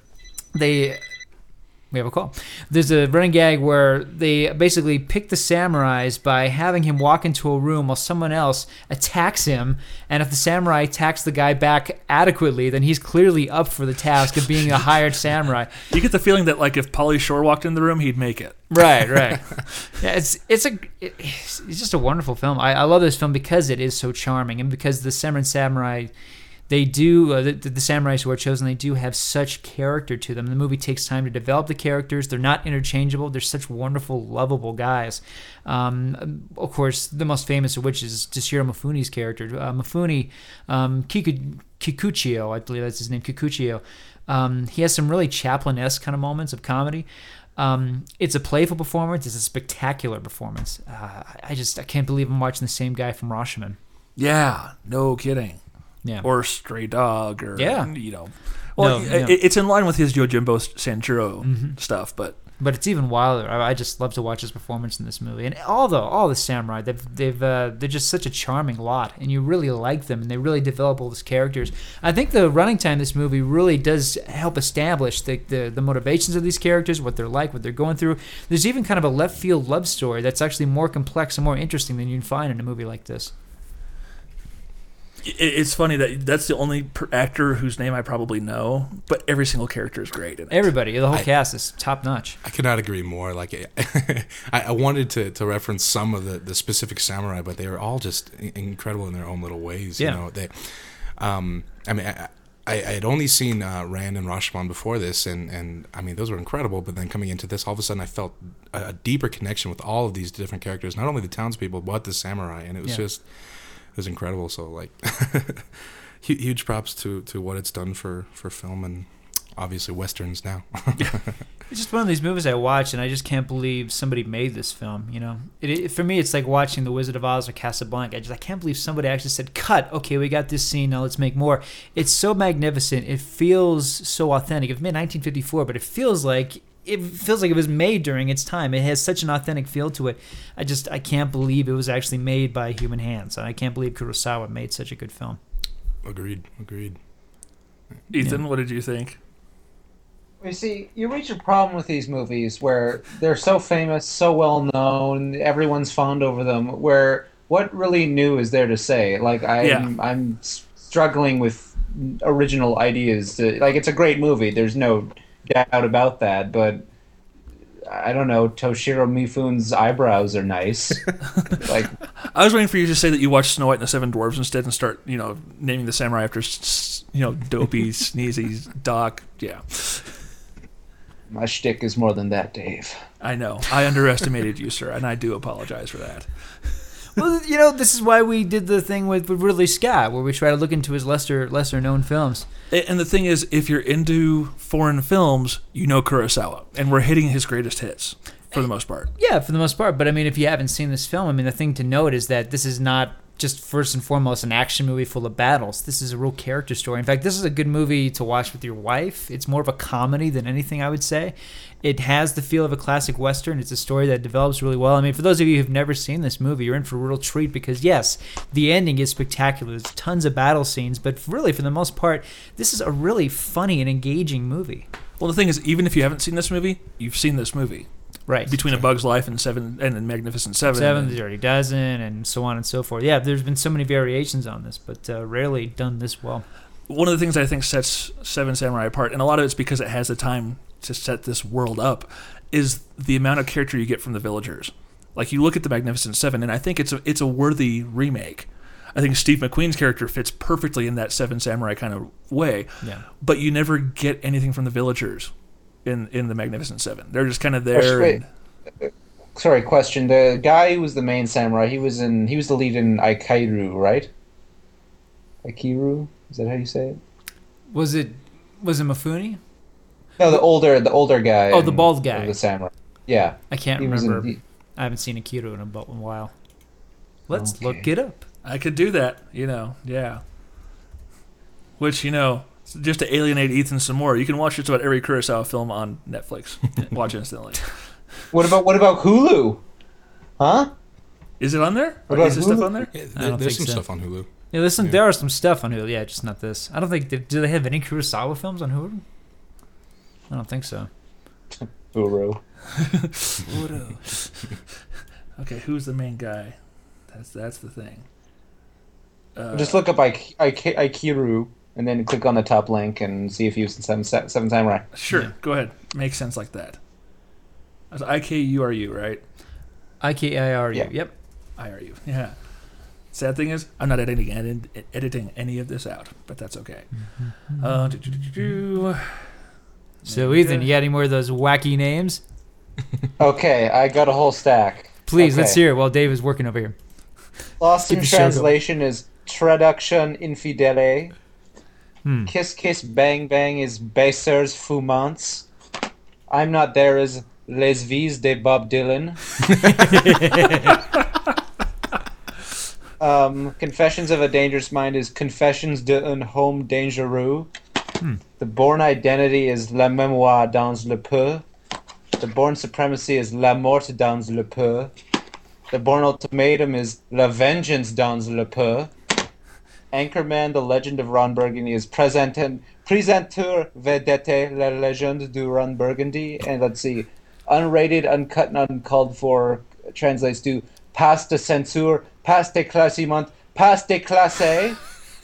we have a call. There's a running gag where they basically pick the samurais by having him walk into a room while someone else attacks him, and if the samurai attacks the guy back adequately, then he's clearly up for the task of being a hired samurai. You get the feeling that, like, if Pauly Shore walked in the room, he'd make it. Right. Yeah, it's just a wonderful film. I love this film because it is so charming, and because the samurai, they do, the samurais who are chosen, they do have such character to them. The movie takes time to develop the characters. They're not interchangeable. They're such wonderful, lovable guys. Of course, the most famous of which is Toshiro Mifune's character. Mifune, Kikuchio, I believe that's his name, Kikuchio. He has some really Chaplin-esque kind of moments of comedy. It's a playful performance. It's a spectacular performance. I can't believe I'm watching the same guy from Rashomon. Yeah, no kidding. Yeah. Or Stray Dog, or Well, No. it's in line with his Yojimbo Sanjuro stuff, but it's even wilder. I just love to watch his performance in this movie, and all the samurai. They're just such a charming lot, and you really like them, and they really develop all these characters. I think the running time of this movie really does help establish the motivations of these characters, what they're like, what they're going through. There's even kind of a left field love story that's actually more complex and more interesting than you'd find in a movie like this. it's funny that's the only actor whose name I probably know, but every single character is great in it. Everybody, the whole cast is top notch. I could not agree more. Like, I wanted to reference some of the specific samurai, but they were all just incredible in their own little ways. Yeah. You know, they, I mean, I had only seen Rand and Rashomon before this, and I mean, those were incredible. But then coming into this, all of a sudden, I felt a deeper connection with all of these different characters, not only the townspeople, but the samurai, and it was just. It was incredible. So, like, huge props to what it's done for film and obviously westerns now. It's just one of these movies I watch, and I just can't believe somebody made this film. You know, for me, it's like watching The Wizard of Oz or Casablanca. I can't believe somebody actually said, "Cut. Okay, we got this scene. Now let's make more." It's so magnificent. It feels so authentic. It's made 1954, but it feels like it was made during its time. It has such an authentic feel to it. I can't believe it was actually made by human hands. And I can't believe Kurosawa made such a good film. Agreed. Ethan, what did you think? You see, you reach a problem with these movies where they're so famous, so well known, everyone's fond over them, where what really new is there to say? Like, I'm struggling with original ideas. Like, it's a great movie. There's no doubt about that, but I don't know, Toshiro Mifune's eyebrows are nice. Like, I was waiting for you to say that you watched Snow White and the Seven Dwarfs instead and start, naming the samurai after, Dopey, Sneezy, Doc. Yeah. My shtick is more than that, Dave. I know. I underestimated you, sir, and I do apologize for that. Well, this is why we did the thing with Ridley Scott, where we try to look into his lesser known films. And the thing is, if you're into foreign films, you know Kurosawa, and we're hitting his greatest hits for the most part. Yeah, for the most part. But I mean, if you haven't seen this film, the thing to note is that this is not just first and foremost an action movie full of battles. This is a real character story. In fact, this is a good movie to watch with your wife. It's more of a comedy than anything, I would say. It has the feel of a classic Western. It's a story that develops really well. For those of you who've never seen this movie, you're in for a real treat because, yes, the ending is spectacular. There's tons of battle scenes, but really, for the most part, this is a really funny and engaging movie. Well, the thing is, even if you haven't seen this movie, you've seen this movie. Right. Between A Bug's Life and The Magnificent Seven. The Dirty Dozen, and so on and so forth. Yeah, there's been so many variations on this, but rarely done this well. One of the things I think sets Seven Samurai apart, and a lot of it's because it has the time to set this world up, is the amount of character you get from the villagers. Like, you look at The Magnificent Seven, and I think it's a worthy remake. I think Steve McQueen's character fits perfectly in that Seven Samurai kind of way. Yeah. But you never get anything from the villagers in The Magnificent Seven. They're just kind of there. Sorry, question. The guy who was the main samurai, he was the lead in Aikairu, right? Aikiru? Is that how you say it? Was it Mifune? No, the older guy. Oh, the bald guy. The samurai. Yeah. I can't He was remember. in- I haven't seen Akira in a while. Let's look it up. I could do that, yeah. Which, just to alienate Ethan some more, you can watch just about every Kurosawa film on Netflix. Watch instantly. What about Hulu? Huh? Is it on there? What Or about is there stuff Hulu? on there? I don't There's think some so. stuff on Hulu. Yeah, there are some stuff on Hulu. Yeah, just not this. I don't think. Do they have any Kurosawa films on Hulu? I don't think so. Hulu. Okay, who's the main guy? That's the thing. Just look up Aikiru and then click on the top link and see if you've seen Seven Samurai. Sure, Yeah. go ahead. Makes sense like that. That's IKURU, right? IKIRU. Yeah. Yep. IRU. Yeah. Sad thing is, I'm not editing any of this out, but that's okay. So, Ethan, you got any more of those wacky names? Okay, I got a whole stack. Please, Okay. let's hear it while Dave is working over here. Lost Keep in the show going. translation is Traduction Infidele. Hmm. Kiss Kiss Bang Bang is Baser's Fumants. I'm Not There is Les Vies de Bob Dylan. Confessions of a Dangerous Mind is Confessions d'un Homme Dangereux. The Born Identity is La Mémoire dans le Peu. The Born Supremacy is La Mort dans le Peu. The Born Ultimatum is La Vengeance dans le Peu. Anchorman, The Legend of Ron Burgundy is Présenteur Vedette, La Légende du Ron Burgundy. And let's see, Unrated, Uncut, and Uncalled For translates to Pas de censure, Pas de classement, Pas de classe.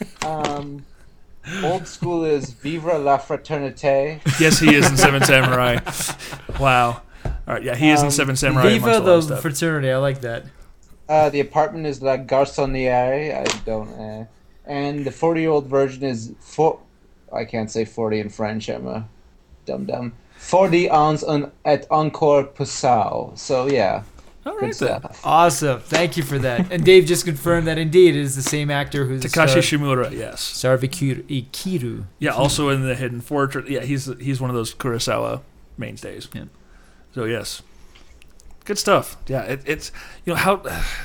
Old school is Vivre la Fraternité. Yes, he is in Seven Samurai. Wow. All right, yeah, he is in Seven Samurai. Viva amongst a lot of the stuff. fraternity. I like that. The apartment is La Garçonnière. I don't. And the 40-year-old version is I can't say 40 in French. I'm a dum-dum. 40 ans et encore Poussau. So yeah, All good right, then. stuff. Awesome. Thank you for that. And Dave just confirmed that indeed it is the same actor who's Takashi Shimura, yes. Star of Ikiru. Yeah, also in the Hidden Fortress. Yeah, he's one of those Kurosawa mainstays. Yeah. So yes, good stuff. Yeah, it's how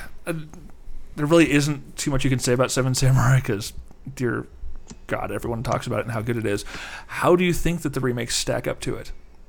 there really isn't too much you can say about Seven Samurai because, dear God, everyone talks about it and how good it is. How do you think that the remakes stack up to it?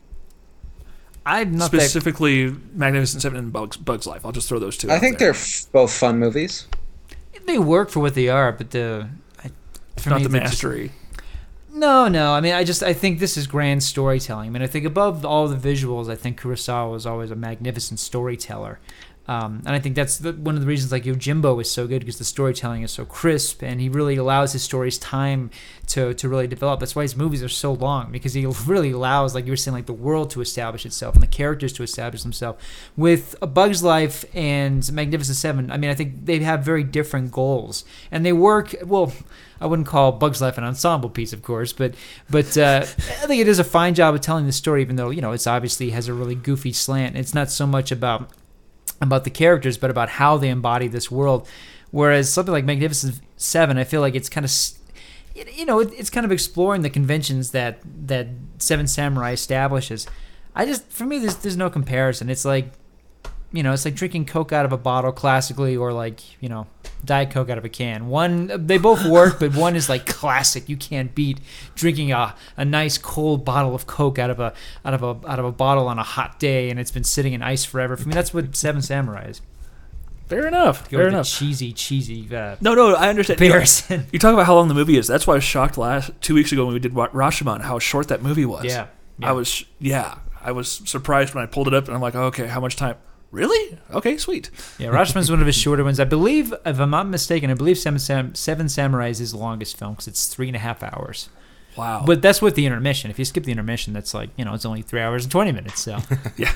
I'm not Specifically, Magnificent Seven and Bug's Life. I'll just throw those two. I out think there. they're both fun movies. they work for what they are, but for not me, the they're just- mastery. No. I mean, I think this is grand storytelling. I mean, I think above all the visuals, I think Kurosawa was always a magnificent storyteller. And I think that's one of the reasons like Yojimbo is so good because the storytelling is so crisp and he really allows his stories time to really develop. That's why his movies are so long because he really allows, like you were saying, like the world to establish itself and the characters to establish themselves. With A Bug's Life and Magnificent Seven, I mean, I think they have very different goals and they work well. I wouldn't call Bug's Life an ensemble piece, of course, but I think it is a fine job of telling the story, even though it's obviously has a really goofy slant. It's not so much about the characters, but about how they embody this world. Whereas something like Magnificent Seven, I feel like it's kind of, it's kind of exploring the conventions that Seven Samurai establishes. For me, there's no comparison. It's like, it's like drinking Coke out of a bottle classically, or like, Diet Coke out of a can. They both work, but one is like classic. You can't beat drinking a nice cold bottle of Coke out of a bottle on a hot day, and it's been sitting in ice forever. For me, that's what Seven Samurai is. Fair enough. Go Fair with the enough. cheesy No, I understand. comparison. You talk about how long the movie is. That's why I was shocked 2 weeks ago when we did Rashomon how short that movie was. Yeah. I was surprised when I pulled it up and I'm like, oh, okay, how much time? Really? Okay, sweet. Yeah, Rashomon's one of his shorter ones. I believe, if I'm not mistaken, Seven Samurai is his longest film because it's 3.5 hours. Wow. But that's with the intermission. If you skip the intermission, that's like, it's only 3 hours and 20 minutes. So yeah.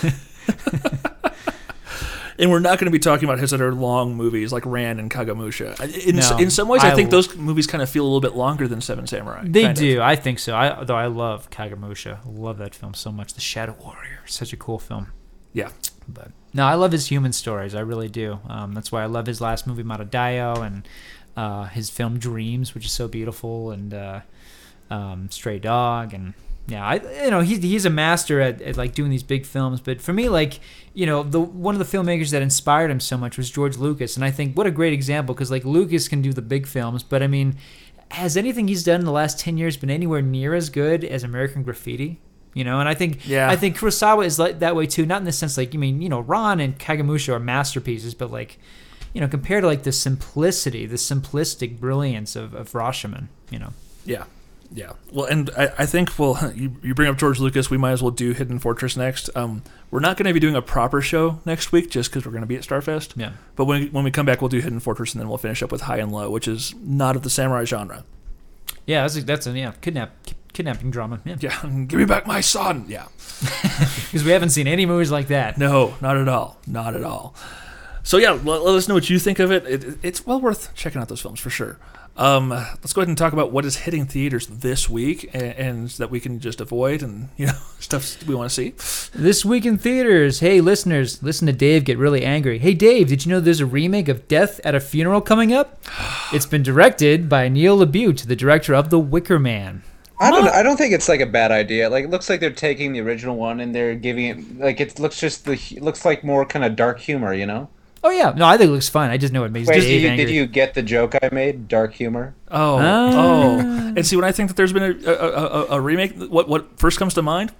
And we're not going to be talking about his other long movies like Ran and Kagamusha. In some ways, I think those movies kind of feel a little bit longer than Seven Samurai. They do. I think so. Though I love Kagamusha. I love that film so much. The Shadow Warrior. Such a cool film. Yeah. But no, I love his human stories. I really do. That's why I love his last movie, Matadayo, and his film Dreams, which is so beautiful, and Stray Dog, and Yeah, he's a master at like doing these big films. But for me, like, one of the filmmakers that inspired him so much was George Lucas, and I think what a great example, because like Lucas can do the big films, but I mean, has anything he's done in the last 10 years been anywhere near as good as American Graffiti? And I think Kurosawa is like that way too. Not in the sense like Ron and Kagemusha are masterpieces, but like compared to like the simplistic brilliance of Rashomon. Yeah. Well, and I think, you bring up George Lucas, we might as well do Hidden Fortress next. We're not going to be doing a proper show next week just because we're going to be at Starfest. Yeah. But when we come back, we'll do Hidden Fortress, and then we'll finish up with High and Low, which is not of the samurai genre. Yeah, that's a kidnapping drama. Yeah. Yeah, give me back my son. Yeah. Because we haven't seen any movies like that. No, not at all. Not at all. So yeah, let us know what you think of it. It's well worth checking out those films for sure. Let's go ahead and talk about what is hitting theaters this week, and that we can just avoid, and stuff we want to see. This week in theaters. Hey, listeners, listen to Dave get really angry. Hey, Dave, did you know there's a remake of Death at a Funeral coming up? It's been directed by Neil LaBute, the director of The Wicker Man. I don't think it's like a bad idea. Like, it looks like they're taking the original one and they're giving it like it looks like more kind of dark humor. Oh yeah, no, I think it looks fun. I just know it makes Dave angry. Did you get the joke I made? Dark humor. Oh. And see, when I think that there's been a remake, what first comes to mind?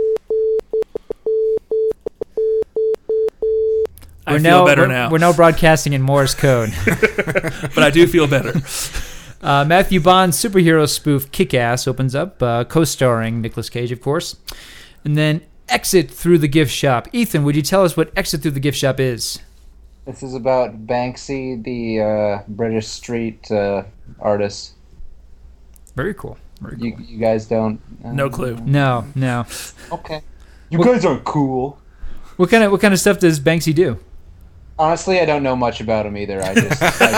I feel better now. We're now broadcasting in Morse code, but I do feel better. Matthew Bond's superhero spoof Kick-Ass opens up, co-starring Nicolas Cage, of course, and then Exit Through the Gift Shop. Ethan, would you tell us what Exit Through the Gift Shop is? This is about Banksy, the British street artist. Very cool. You guys don't? No clue. No. Okay. You guys aren't cool. What kind of stuff does Banksy do? Honestly, I don't know much about him either. I just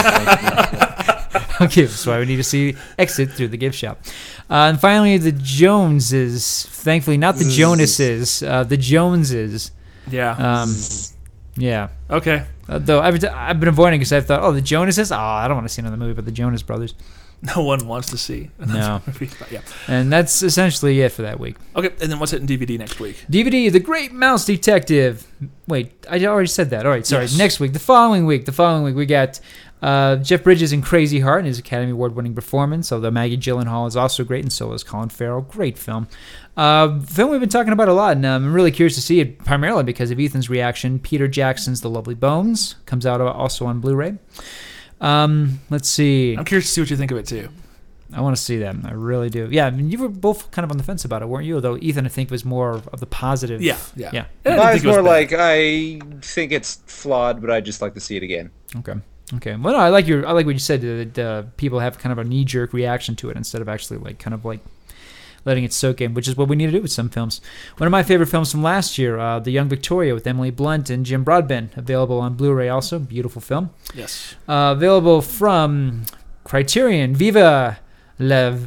Okay, that's why we need to see Exit Through the Gift Shop. And finally, the Joneses. Thankfully, not the Jonases. The Joneses. Yeah. Yeah. Okay. Though I've been avoiding because I've thought, the Jonases? I don't want to see another movie about the Jonas Brothers. No one wants to see another movie. Yeah. And that's essentially it for that week. Okay, and then what's hitting DVD next week? DVD, The Great Mouse Detective. Wait, I already said that. All right, sorry. Yes. Next week. The following week, we got Jeff Bridges in Crazy Heart in his Academy Award-winning performance, although Maggie Gyllenhaal is also great, and so is Colin Farrell. Great film. Film we've been talking about a lot, and I'm really curious to see it, primarily because of Ethan's reaction. Peter Jackson's The Lovely Bones comes out also on Blu-ray. Let's see. I'm curious to see what you think of it, too. I want to see that. I really do. Yeah, I mean, you were both kind of on the fence about it, weren't you? Although Ethan, I think, was more of the positive. Yeah. I was more like, I think it's flawed, but I just like to see it again. Okay. Well, no, I like what you said. That people have kind of a knee-jerk reaction to it instead of actually letting it soak in, which is what we need to do with some films. One of my favorite films from last year, The Young Victoria with Emily Blunt and Jim Broadbent, available on Blu-ray also. Beautiful film. Yes. Available from Criterion. Vive la...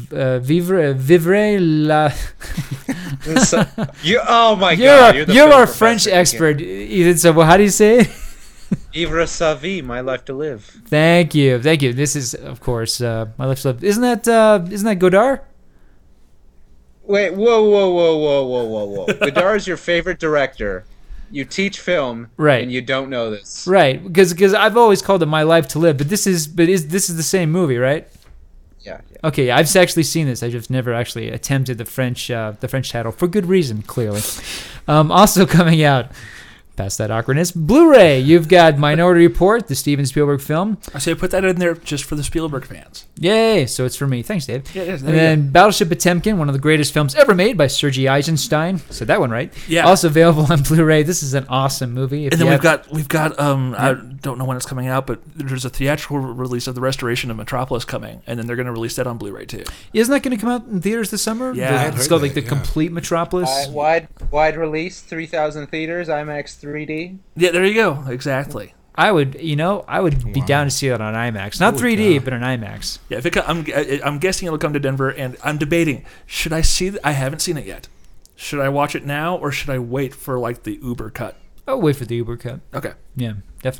Oh my God. You're our French expert, Ethan. So how do you say it? Vivre sa vie, My Life to Live. Thank you. This is, of course, My Life to Live. Isn't that Godard? Wait, whoa. Godard is your favorite director. You teach film, right? And you don't know this, right? Because I've always called it My Life to Live, but this is the same movie, right? Yeah. Okay, I've actually seen this. I just never actually attempted the French title for good reason, clearly. Also coming out. Past that awkwardness. Blu-ray, you've got Minority Report, the Steven Spielberg film. I say put that in there just for the Spielberg fans. Yay, so it's for me. Thanks, Dave. Yeah, and then Battleship Potemkin, one of the greatest films ever made by Sergei Eisenstein. Said that one right. Yeah. Also available on Blu-ray. This is an awesome movie. And then we've got I don't know when it's coming out, but there's a theatrical release of the restoration of Metropolis coming, and then they're going to release that on Blu-ray too. Isn't that going to come out in theaters this summer? Yeah. It's called the complete Metropolis. Wide release, 3,000 theaters, IMAX 3D. Yeah, there you go. Exactly. I would be down to see that on IMAX. Not 3D, but on IMAX. Yeah, I'm guessing it'll come to Denver, and I'm debating, should I see I haven't seen it yet. Should I watch it now, or should I wait for the Uber cut? I'll wait for the Uber cut. Okay. Yeah, definitely.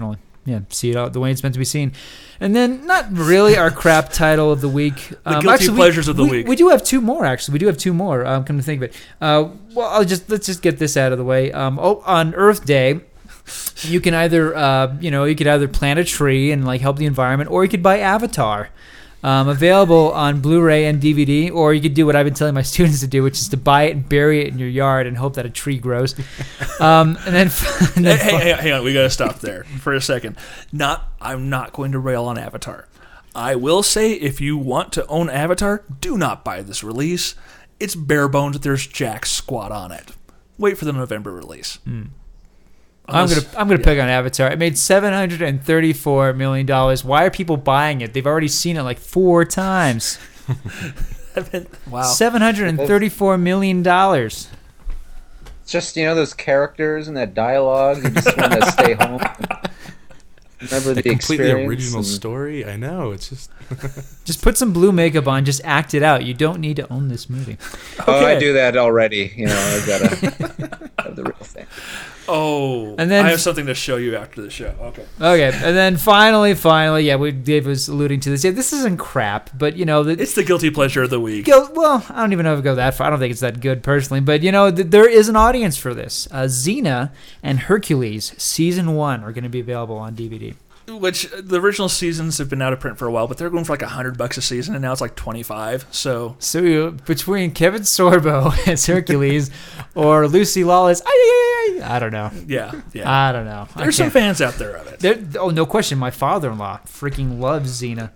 see it all the way it's meant to be seen. And then, not really our crap title of the week. The guilty pleasures of the week. We do have two more, actually. We do have two more, come to think of it. Well, let's just get this out of the way. On Earth Day, you can either, you could either plant a tree and like help the environment, or you could buy Avatar. Available on Blu-ray and DVD, or you could do what I've been telling my students to do, which is to buy it and bury it in your yard and hope that a tree grows. And then hang on, we got to stop there for a second. I'm not going to rail on Avatar. I will say, if you want to own Avatar, do not buy this release. It's bare bones. There's jack squat on it. Wait for the November release. I'm gonna pick on Avatar. It made $734 million. Why are people buying it? They've already seen it like 4 times. Wow. $734 million. It's just, those characters and that dialogue. You just want to stay home. Remember the completely experience. Original story. I know. It's just just put some blue makeup on. Just act it out. You don't need to own this movie. Oh, I do that already. I gotta have the real thing. Oh, and then I have something to show you after the show. Okay, and then finally, Dave was alluding to this. Yeah, this isn't crap, but it's the guilty pleasure of the week. Well, I don't even know if I go that far. I don't think it's that good personally, but there is an audience for this. Xena and Hercules season 1 are going to be available on DVD. Which the original seasons have been out of print for a while, but they're going for like $100 a season, and now it's like $25. So between Kevin Sorbo as Hercules or Lucy Lawless, I don't know. Yeah. I don't know. There's some fans out there of it. No question. My father-in-law freaking loves Xena.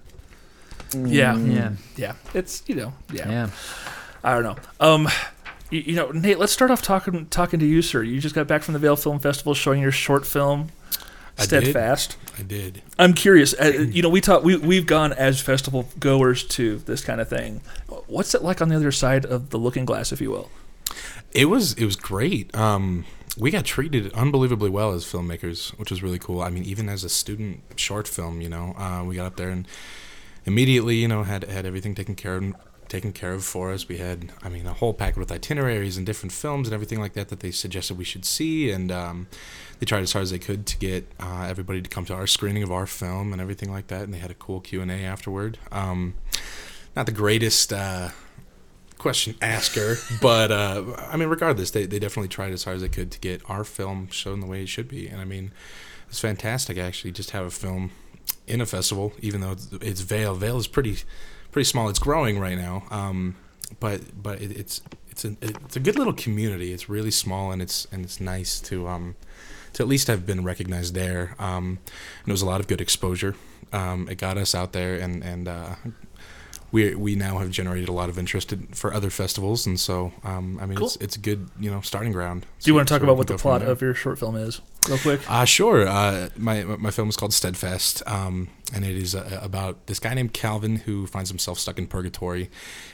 Yeah. It's Yeah. I don't know. Nate, let's start off talking to you, sir. You just got back from the Vail Film Festival, showing your short film. Steadfast. I did. I'm curious. We've gone as festival goers to this kind of thing. What's it like on the other side of the looking glass, if you will? It was great. We got treated unbelievably well as filmmakers, which was really cool. I mean, even as a student short film, we got up there and immediately, had everything taken care of for us. We had, a whole packet with itineraries and different films and everything like that they suggested we should see, and they tried as hard as they could to get everybody to come to our screening of our film and everything like that, and they had a cool Q&A afterward. Not the greatest question asker, but regardless, they definitely tried as hard as they could to get our film shown the way it should be, and it's fantastic actually just have a film in a festival, even though it's Vail. Vail is pretty small. It's growing right now, but it's a good little community. It's really small, and it's nice to at least have been recognized there. And it was a lot of good exposure. It got us out there, and we now have generated a lot of interest for other festivals, and so cool. It's a good starting ground. Do you want to talk about what the plot of your short film is, real quick? Sure. My film is called Steadfast, and it is about this guy named Calvin who finds himself stuck in purgatory,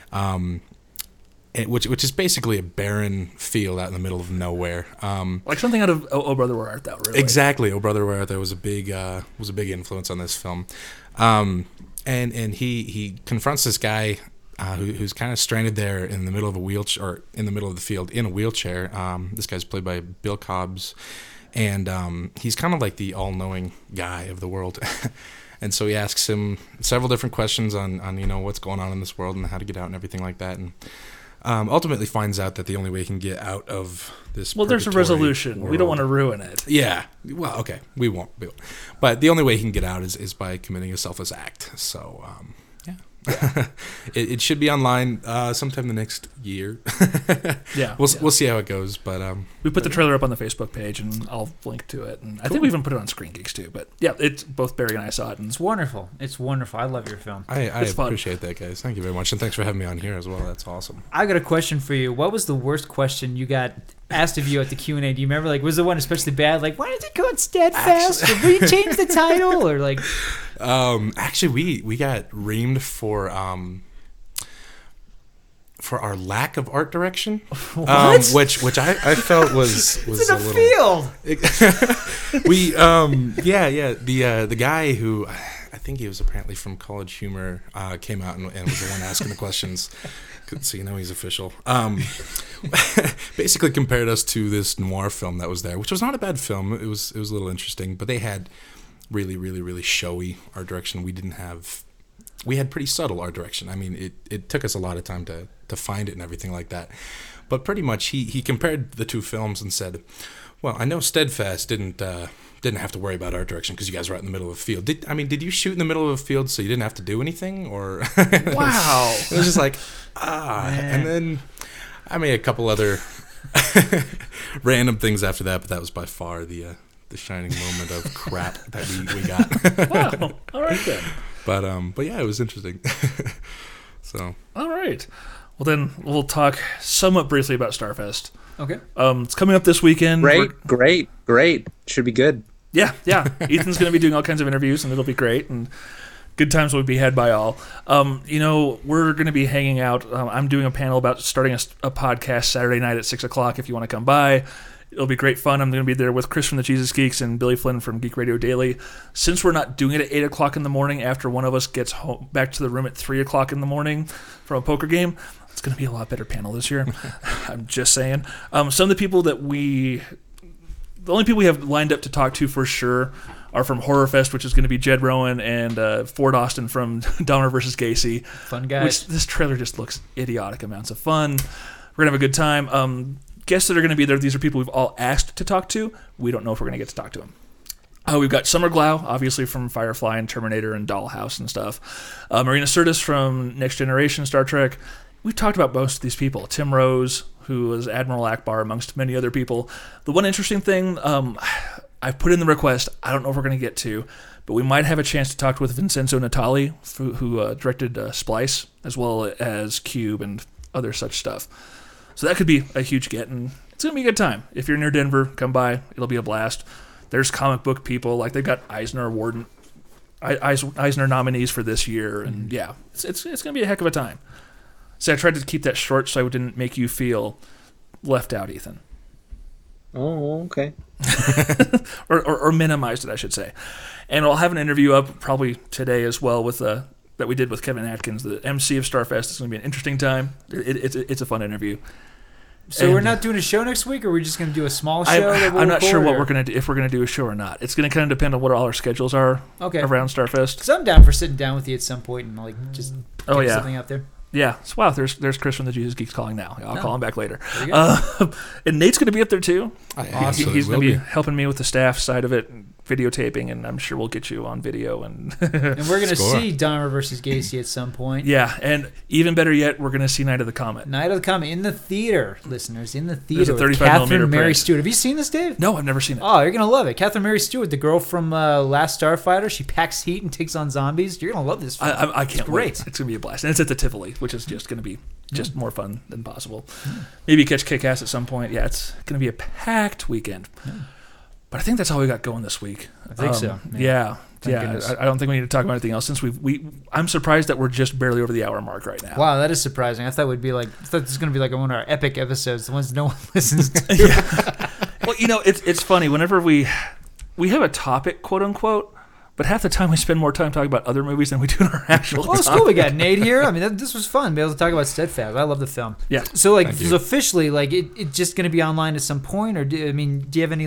which is basically a barren field out in the middle of nowhere. Like something out of Oh Brother Where Art Thou, really. Exactly. Oh Brother Where Art Thou was a big influence on this film. And he confronts this guy who's kind of stranded there in the middle of a wheelchair, or in the middle of the field in a wheelchair. This guy's played by Bill Cobbs, and he's kind of like the all-knowing guy of the world. And so he asks him several different questions on what's going on in this world and how to get out and everything like that. And ultimately finds out that the only way he can get out of this there's a resolution. world, we don't want to ruin it. Yeah. Well, okay. We won't. But the only way he can get out is by committing a selfless act. So, it should be online sometime the next year. Yeah. We'll see how it goes. But we put the trailer up on the Facebook page, and I'll link to it. And I think we even put it on Screen Geeks too. But yeah, it's both Barry and I saw it, and it's wonderful. It's wonderful. I love your film. I appreciate that, guys. Thank you very much, and thanks for having me on here as well. That's awesome. I got a question for you. What was the worst question you got asked of you at the Q&A? Do you remember? Like, was the one especially bad? Like, why did it go on Steadfast? Did we change the title, or like? Actually, we got reamed for our lack of art direction, which I felt was it's in a little field. The guy who I think he was apparently from College Humor came out and was the one asking the questions. So he's official. Basically compared us to this noir film that was there, which was not a bad film. It was a little interesting, but they had really, really, really showy art direction. We had pretty subtle art direction. I mean, it took us a lot of time to find it and everything like that. But pretty much he compared the two films and said, well, I know Steadfast didn't have to worry about art direction because you guys were out in the middle of a field. Did you shoot in the middle of a field so you didn't have to do anything? Or Wow. It was just like, and then I made a couple other random things after that, but that was by far the shining moment of crap that we got. Wow. All right then. But yeah, it was interesting. So. All right. Well, then we'll talk somewhat briefly about Starfest. Okay. It's coming up this weekend. Great. Should be good. Yeah. Ethan's going to be doing all kinds of interviews, and it'll be great, and good times will be had by all. We're going to be hanging out. I'm doing a panel about starting a podcast Saturday night at 6 o'clock if you want to come by. It'll be great fun. I'm going to be there with Chris from the Jesus Geeks and Billy Flynn from Geek Radio Daily. Since we're not doing it at 8 o'clock in the morning after one of us gets home, back to the room at 3 o'clock in the morning from a poker game, it's going to be a lot better panel this year. I'm just saying. Some of the people the only people we have lined up to talk to for sure are from Horror Fest, which is going to be Jed Rowan and Ford Austin from Dahmer vs. Gacy. Fun guys. Which this trailer just looks idiotic amounts of fun. We're going to have a good time. Guests that are going to be there, these are people we've all asked to talk to. We don't know if we're going to get to talk to them. We've got Summer Glau, obviously from Firefly and Terminator and Dollhouse and stuff. Marina Sirtis from Next Generation Star Trek. We've talked about most of these people. Tim Rose, who was Admiral Akbar, amongst many other people. The one interesting thing, I've put in the request, I don't know if we're going to get to, but we might have a chance to talk with Vincenzo Natali, who directed Splice, as well as Cube and other such stuff. So that could be a huge get, and it's going to be a good time. If you're near Denver, come by. It'll be a blast. There's comic book people. Like, they've got Eisner nominees for this year, and yeah, it's going to be a heck of a time. So I tried to keep that short so I didn't make you feel left out, Ethan. Oh, okay. or minimized it, I should say. And I'll have an interview up probably today as well with that we did with Kevin Atkins, the MC of Starfest. It's going to be an interesting time. It's a fun interview. So we're not doing a show next week, or we're just going to do a small show? I'm not sure what we're going to do, if we're going to do a show or not. It's going to kind of depend on what all our schedules are around Starfest. Because I'm down for sitting down with you at some point and just get something out there. Yeah. So, wow, there's Chris from the Jesus Geeks calling now. I'll call him back later. And Nate's going to be up there too. Awesome. He's going to be helping me with the staff side of it, videotaping, and I'm sure we'll get you on video. And we're going to see Dahmer versus Gacy at some point. Yeah, and even better yet, we're going to see Night of the Comet. Night of the Comet in the theater, listeners, in the theater. There's a 35mm Catherine Mary print. Stewart. Have you seen this, Dave? No, I've never seen it. Oh, you're going to love it. Catherine Mary Stewart, the girl from Last Starfighter. She packs heat and takes on zombies. You're going to love this film. I can't it's great. wait. It's going to be a blast. And it's at the Tivoli, which is just going to be just more fun than possible. Maybe catch Kick-Ass at some point. Yeah, it's going to be a packed weekend. But I think that's all we got going this week. I think so. Yeah. Goodness. I don't think we need to talk about anything else since I'm surprised that we're just barely over the hour mark right now. Wow, that is surprising. I thought this was going to be like one of our epic episodes, the ones no one listens to. Well, it's funny. Whenever we have a topic, quote unquote, but half the time we spend more time talking about other movies than we do in our actual Well, it's cool. We got Nate here. I mean, this was fun. Be able to talk about Steadfast. I love the film. Yeah. So, officially, it's just going to be online at some point, or do you have any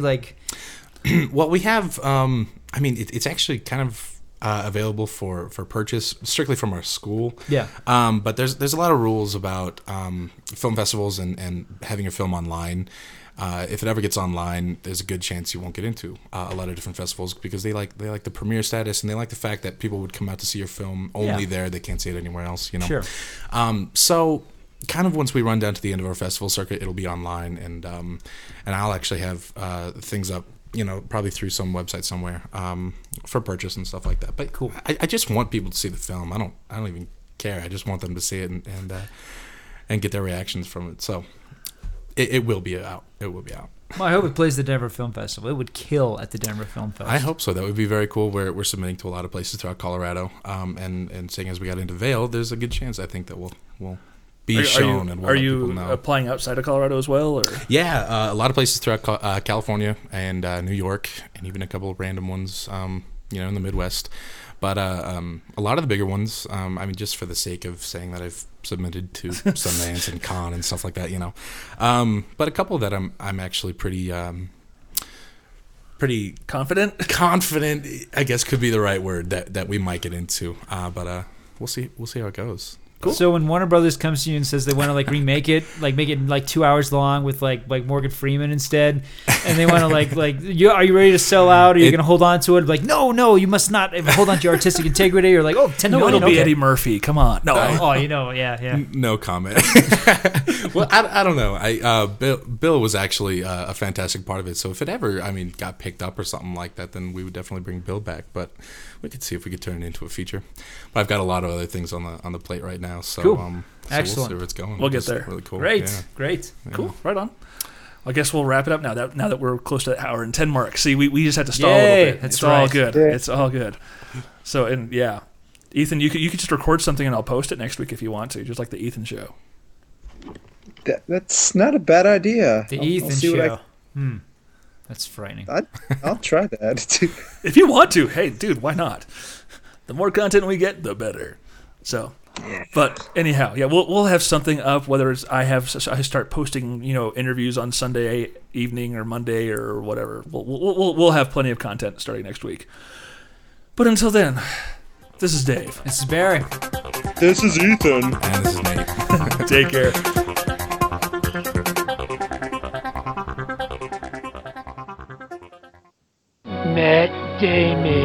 Well, we have. It's actually kind of available for purchase strictly from our school. Yeah. But there's a lot of rules about film festivals and having your film online. If it ever gets online, there's a good chance you won't get into a lot of different festivals because they like the premiere status and they like the fact that people would come out to see your film only there. They can't see it anywhere else. Sure. So kind of once we run down to the end of our festival circuit, it'll be online and I'll actually have things up. Probably through some website somewhere for purchase and stuff like that. But cool. I just want people to see the film. I don't even care. I just want them to see it and get their reactions from it. So it will be out. It will be out. Well, I hope it plays the Denver Film Festival. It would kill at the Denver Film Festival. I hope so. That would be very cool. We're submitting to a lot of places throughout Colorado. And seeing as we got into Vail, there's a good chance I think that we'll be shown. And are you applying outside of Colorado as well? Or? Yeah, a lot of places throughout California and New York, and even a couple of random ones, in the Midwest. But a lot of the bigger ones, just for the sake of saying that I've submitted to Sundance and Cannes and stuff like that, But a couple that I'm actually pretty pretty Confident? confident, I guess could be the right word, that we might get into. But we'll see how it goes. Cool. So when Warner Brothers comes to you and says they want to like remake it, like make it like 2 hours long with like Morgan Freeman instead, and they want to like are you ready to sell out? Are you going to hold on to it? Like no, you must not hold on to your artistic integrity. Or like 10 No, million. it'll be okay. Eddie Murphy. Come on. No. Yeah. No comment. Well, I don't know. Bill was actually a fantastic part of it. So if it ever, got picked up or something like that, then we would definitely bring Bill back. But we could see if we could turn it into a feature. But I've got a lot of other things on the plate right now. So, cool. So Excellent. we'll see where it's going. We'll get It's there. Really cool. Great. Yeah. Great. Yeah. Cool. Right on. I guess we'll wrap it up now that we're close to that hour and 10 mark. See, we just had to stall a Yay, little bit. that's It's all right. good. Yeah. It's all good. So, and yeah. Ethan, you could just record something and I'll post it next week if you want to, just like the Ethan show. That's not a bad idea. The I'll Ethan see what show. That's frightening. I'll try that. If you want to, hey, dude, why not? The more content we get, the better. So, but anyhow, yeah, we'll have something up. Whether it's I start posting, interviews on Sunday evening or Monday or whatever. We'll have plenty of content starting next week. But until then, this is Dave. This is Barry. This is Ethan. And this is Nate. Take care. Matt Damon.